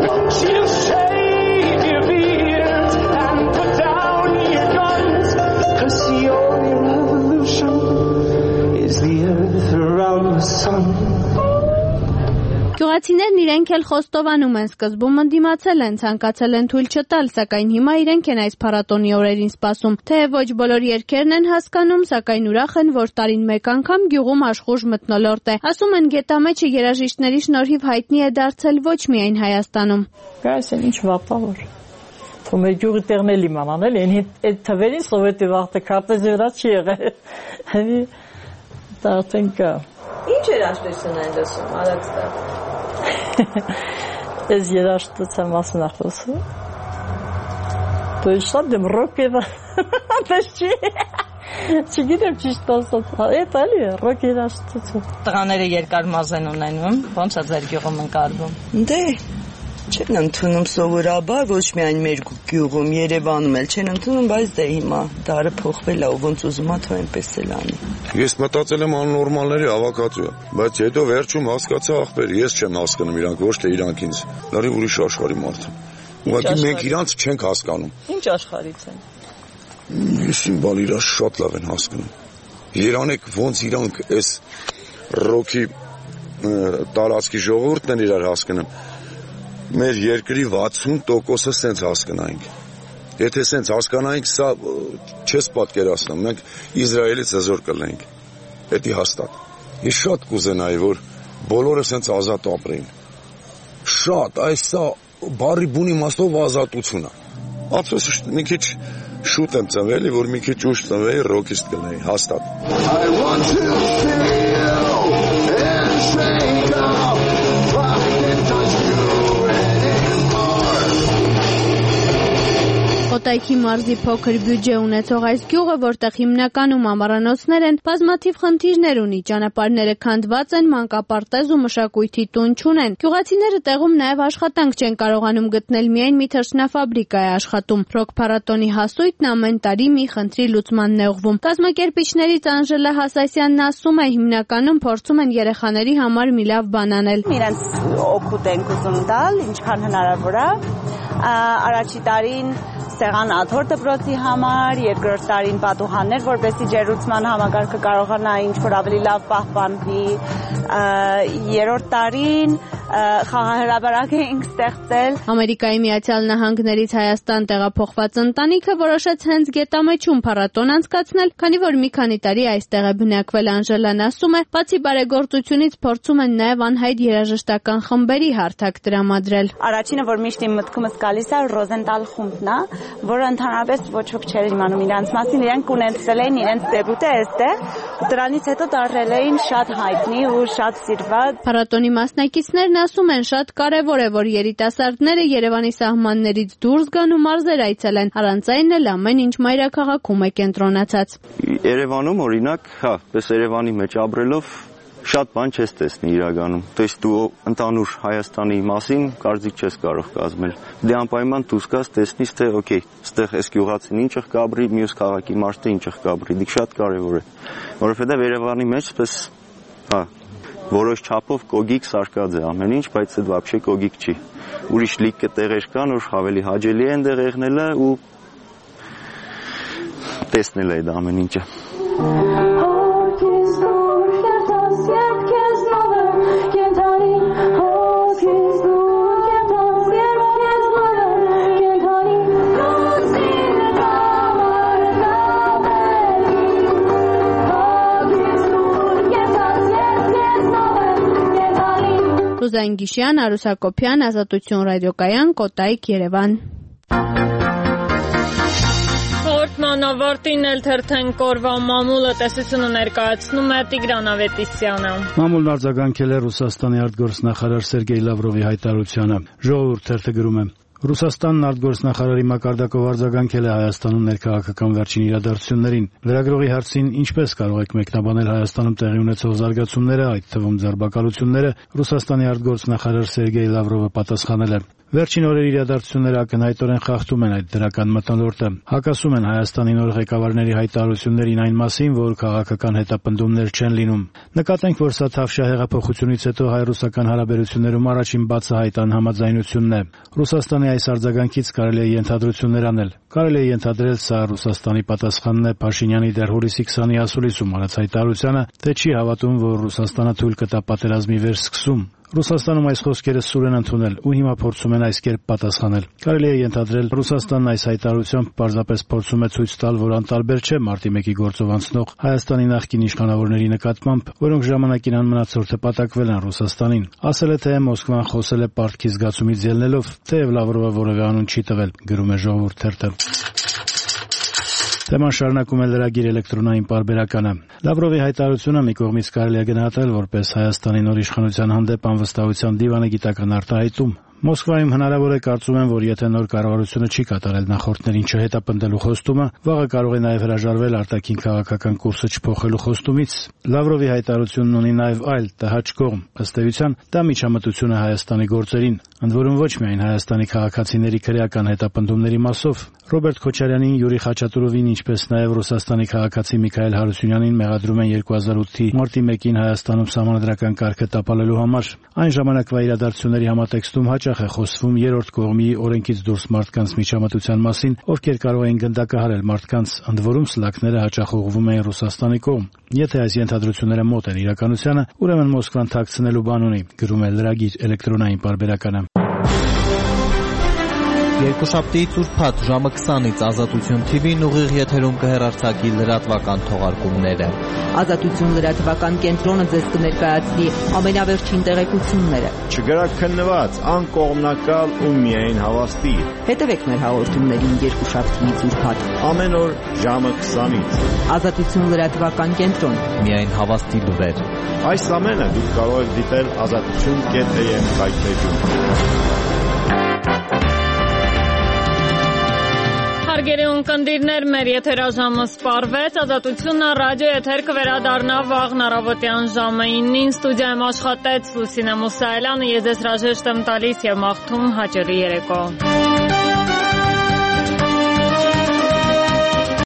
Գյուղացիներն իրենք էլ խոստովանում են, սկզբում ընդդիմացել են, ցանկացել են թույլ չտալ, սակայն հիմա իրենք են այս փառատոնի օրերին սպասում։ Թեև ոչ բոլոր երգերն են հասկանում, սակայն ուրախ են, որ տարին մեկ անգամ գյուղում աշխուժ մթնոլորտ է։ Ասում են, գետամեջը երաժիշտների շնորհիվ հայտնի է դարձել ոչ միայն Հայաստանում։ Գայսեն ինչ վատավոր։ Թող մեր գյուղի տեղն էլ իմանան, էլ այդ թվերին սովետի վաղտը քարտեզի վրա չի եղել։ Հենց դա արդեն կա։ Ինչ երաժշտություն են լսում, Արաքստա։ Ես երաժշտության մասին եմ խոսում։ Դու շատ եմ ռոկերը։ Դες չի։ Չգիտեմ ճիշտ ասած։ Այդ էլի է ռոկ երաժշտություն։ Տղաները երկար մազեն ունենում, ո՞նց է ձեր գյուղում ընկալվում։ Դե չեն ընդունում սովորաբար, ոչ միայն մեր գյուղում, Երևանում էլ չեն ընդունում, բայց դե հիմա դարը փոխվել է ու ոնց ուզում ա թող այնպես էլ անի։ Ես մտածել եմ աննորմալների հավաքածու է, բայց հետո վերջում հասկացա ախպեր, ես չեմ հասկանում իրանք, ոչ թե իրանք ինձ։ Լարի ուրիշ աշխարհի մարդ են։ Ուղղակի մենք իրանք չենք հասկանում։ Ինչ աշխարհից են։ Ես իմ բան իրար շատ լավ են հասկանում։ Երանեք ոնց իրանք այս ռոքի տարածքի ժողովուրդն են իրար հասկանում։ Մեր երկրի 60%-ը սենց հասկանայինք։ Եթե սենց հասկանայինք, սա չես պատկերացնում, մենք Իսրայելից հզոր կլենք։ Էդի հաստատ։ Ես շատ կուզենայի, որ բոլորը սենց ազատ ապրեին։ Շատ, այս սա բարի բուն իմաստով ազատություն է։ Ապսոս մի քիչ շուտ եմ ծնվել, որ մի քիչ ուշ ծնվեի, ռոքիստ կլինեի, հաստատ։ I want to feel and shake up, fucking touch you. Կոտայքի մարզի փոքր բյուջե ունեցող այս գյուղը, որտեղ հիմնականում ամառանոցներ են, բազմաթիվ խնդիրներ ունի, ճանապարհները քանդված են, մանկապարտեզ ու մշակույթի տուն չունեն։ Գյուղացիները տեղում նաև աշխատանք չեն կարողանում գտնել, միայն մի թռչնաֆաբրիկա է աշխատում։ Ռոք փառատոնի հասույթն ամեն տարի մի խնդրի լուծմանն է ուղղվում։ Կազմակերպիչներից Անժելա Հասասյանն ասում է, հիմնականում փորձում են երեխաների համար մի լավ բան անել։ Իրենց օգուտ ենք ուզում տալ, ինչքան հնարավոր է։ Առաջի տարին սեղան աթոռ դպրոցի համար, երկրորդ տարին պատուհաններ, որպեսզի ջերուցման համակարգը կարողանա ինչ-որ ավելի լավ պահպանվի, երրորդ տարին խաղահրապարակ էինք ստեղծել։ Ամերիկայի Միացյալ Նահանգներից Հայաստան տեղափոխված ընտանիքը որոշեց հենց գետամեջում փառատոն անցկացնել, քանի որ մի քանի տարի այստեղ է բնակվել։ Անժելան ասում է, բացի բարեգործությունից փորձում են նաև անհայտ երաժշտական խմբերի հարթակ տրամադրել։ Առաջինը, որ միշտ իմ մտքումս գալիս է, Ռոզենտալ խումբն է, որը ընդհանրապես ոչ ոք չէր իմանում իրանց մասին, իրենք ունեցել էին իրենց դեբուտը այստեղ, դրանից հետո դարձել էին շատ հայտնի ու շատ սիրված։ Փառատոնի մասնակիցներն ասում են, շատ կարևոր է, որ երիտասարդները Երևանի սահմաններից դուրս գան ու մարզեր այցելեն, առանց այն էլ ամեն ինչ մայրաքաղաքում է կենտրոնացած։ Երևանում օրինակ, պես Երևանի մեջ ապրելով շատ բան չես տեսնի իրականում։ То есть դու ընդանուր Հայաստանի մասին կարծիք չես կարող կազմել։ Դե անպայման դու սկաս տեսնես, թե օքեյ, այստեղ այս գյուղացին ինչը կապրի, մյուս քաղաքի մարդը ինչը կապրի։ Դա շատ կարևոր է, որովհետև Երևանի մեջ պես որոշ չափով կոգիկ սարկած է ամեն ինչ, բայց դա вообще կոգիկ չի։ Ուրիշ լիքը տեղեր կան, որ ավելի հաճելի են դեղ եղնելը ու տեսնել այդ ամեն ինչը։ Ռուզան Գիշյան, Արուս Հակոբյան, Ազատություն ռադիոկայան, Կոտայք, Երևան։ Հաղորդման ավարտին էլ թերթենք օրվա մամուլը տեսությունը ներկայացնում է Տիգրան Ավետիսյանը։ Մամուլն արձագանքել է Ռուսաստանի արտգործնախարար Սերգեյ Լավրովի հայտարարությանը։ Ժողովուրդ թերթը գրում է. Ռուսաստանն արտգործնախարարի մակարդակով արձագանքել է Հայաստանում ներքաղաքական վերջին իրադարձություններին։ Լրագրողի հարցին ինչպես կարող եք մեկնաբանել Հայաստանում տեղի ունեցող զարգացումները, այդ թվում ձերբակալությունները, Ռուսաստանի արտգործնախարար Սերգեյ Լավրովը պատասխանել է. Վերջին օրերի իրադարձությունները ակնհայտորեն խախտում են այդ դրական մթնոլորտը, հակասում են Հայաստանի նոր ղեկավարների հայտարարություններին այն մասին, որ քաղաքական հետապնդումներ չեն լինում։ Նկատենք, որ սա Թավշյա հեղափոխությունից հետո հայ-ռուսական հարաբերություններում առաջին բացահայտ անհամաձայնությունն է։ Ռուսաստանի այս արձագանքից կարելի է ենթադրություններ անել։ Կարելի է ենթադրել, սա Ռուսաստանի պատասխանն է Փաշինյանի դեռ հուլիսի 20-ի ասուլիսում արած հայտարարությանը, թե չի հավատում, որ Ռուսաստանը թույլ կտա պատերազմի վերսկսում։ Ռուսաստանում այս խոսքերը սուր են ընդունել ու հիմա փորձում են այս կերպ պատասխանել։ Կարելի է ենթադրել, Ռուսաստանն այս հայտարարությամբ պարզապես փորձում է ցույց տալ, որ անտարբեր չէ մարտի 1-ի գործով անցնող Հայաստանի նախկին իշխանավորների նկատմամբ, որոնք ժամանակին անմնացորդ հպատակվել են Ռուսաստանին։ Ասել է, թե Մոսկվան խոսել է պարտքի զգացումից ելնելով, թեև Լավրովը որևէ անուն չի տվել, գրում է Ժողովուրդ թերթը։ Թեման շարունակում է լրագիր էլեկտրոնային պարբերականը։ Լավրովի հայտարարությունը մի կողմից կարելի է գնահատել որպես Հայաստանի նոր իշխանության հանդեպ անվստահության դիվանագիտական արտահայտում։ Մոսկվայում հնարավոր է կարծում են, որ եթե նոր կառավարությունը չի կատարել նախորդներին չհետապնդելու խոստումը, վաղը կարող է նաև հրաժարվել արտաքին քաղաքական կուրսը չփոխելու խոստումից։ Լավրովի հայտարարությունն ունի նաև այլ տհաճ կողմ։ Ըստ էության, դա միջամտություն է Հայաստանի գործերին, ընդ որում ոչ միայն Հայաստանի քաղաքացիների քրեական հետապնդումների մասով։ Ռոբերտ Քոչարյանին, Յուրի Խաչատուրովին, ինչպես նաև Ռուսաստանի քաղաքացի Միքայել Հարությունյանին մեղադրում են 2008-ի մարտի 1-ին Հայաստանում սահմանադրական կարգը տապալելու համար։ Այն ժամանակվա իրադարձությունների համատեքստում հաճախ է խոսվում երրորդ կողմի օրենքից դուրս մարդկանց միջամտության մասին, ովքեր կարող էին գնդակահարել մարդկանց, ընդ որում սլաքները հաճախ ուղղվում էին Ռուսաստանի կողմ։ Եթե այս ենթադրությունները մոտ են իրականությանը, ուրեմն Մոսկվան թաքցնելու բան ունի, գրում է լրագիր էլեկտրոնային պարբերականը։ Երկուշաբթիից ուրբաթ ժամը 20-ից Ազատություն TV-ն ուղիղ եթերում կհեռարձակի լրատվական թողարկումները։ Ազատություն լրատվական կենտրոնը ձեզ կներկայացնի ամենավերջին տեղեկությունները։ Չգրակ քննված, անկողմնակալ ու միայն հավաստի։ Հետևեք մեր հաղորդումներին երկուշաբթիից ուրբաթ ամեն օր ժամը 20-ից։ Ազատություն լրատվական կենտրոն։ Միայն հավաստի լուրեր։ Այս ամենը դուք կարող եք դիտել azatutun.am կայքեջում։ Հարգելի ունկնդիրներ, մեր եթերաժամը սպառվեց, Ազատությունը ռադիո եթեր կվերադառնա վաղ առավոտյան ժամը 9-ին, ստուդիայում աշխատեց Լուսինե Մուսայելյանը, ես ձեզ հրաժեշտ եմ տալիս և մաղթում հաճելի երեկո։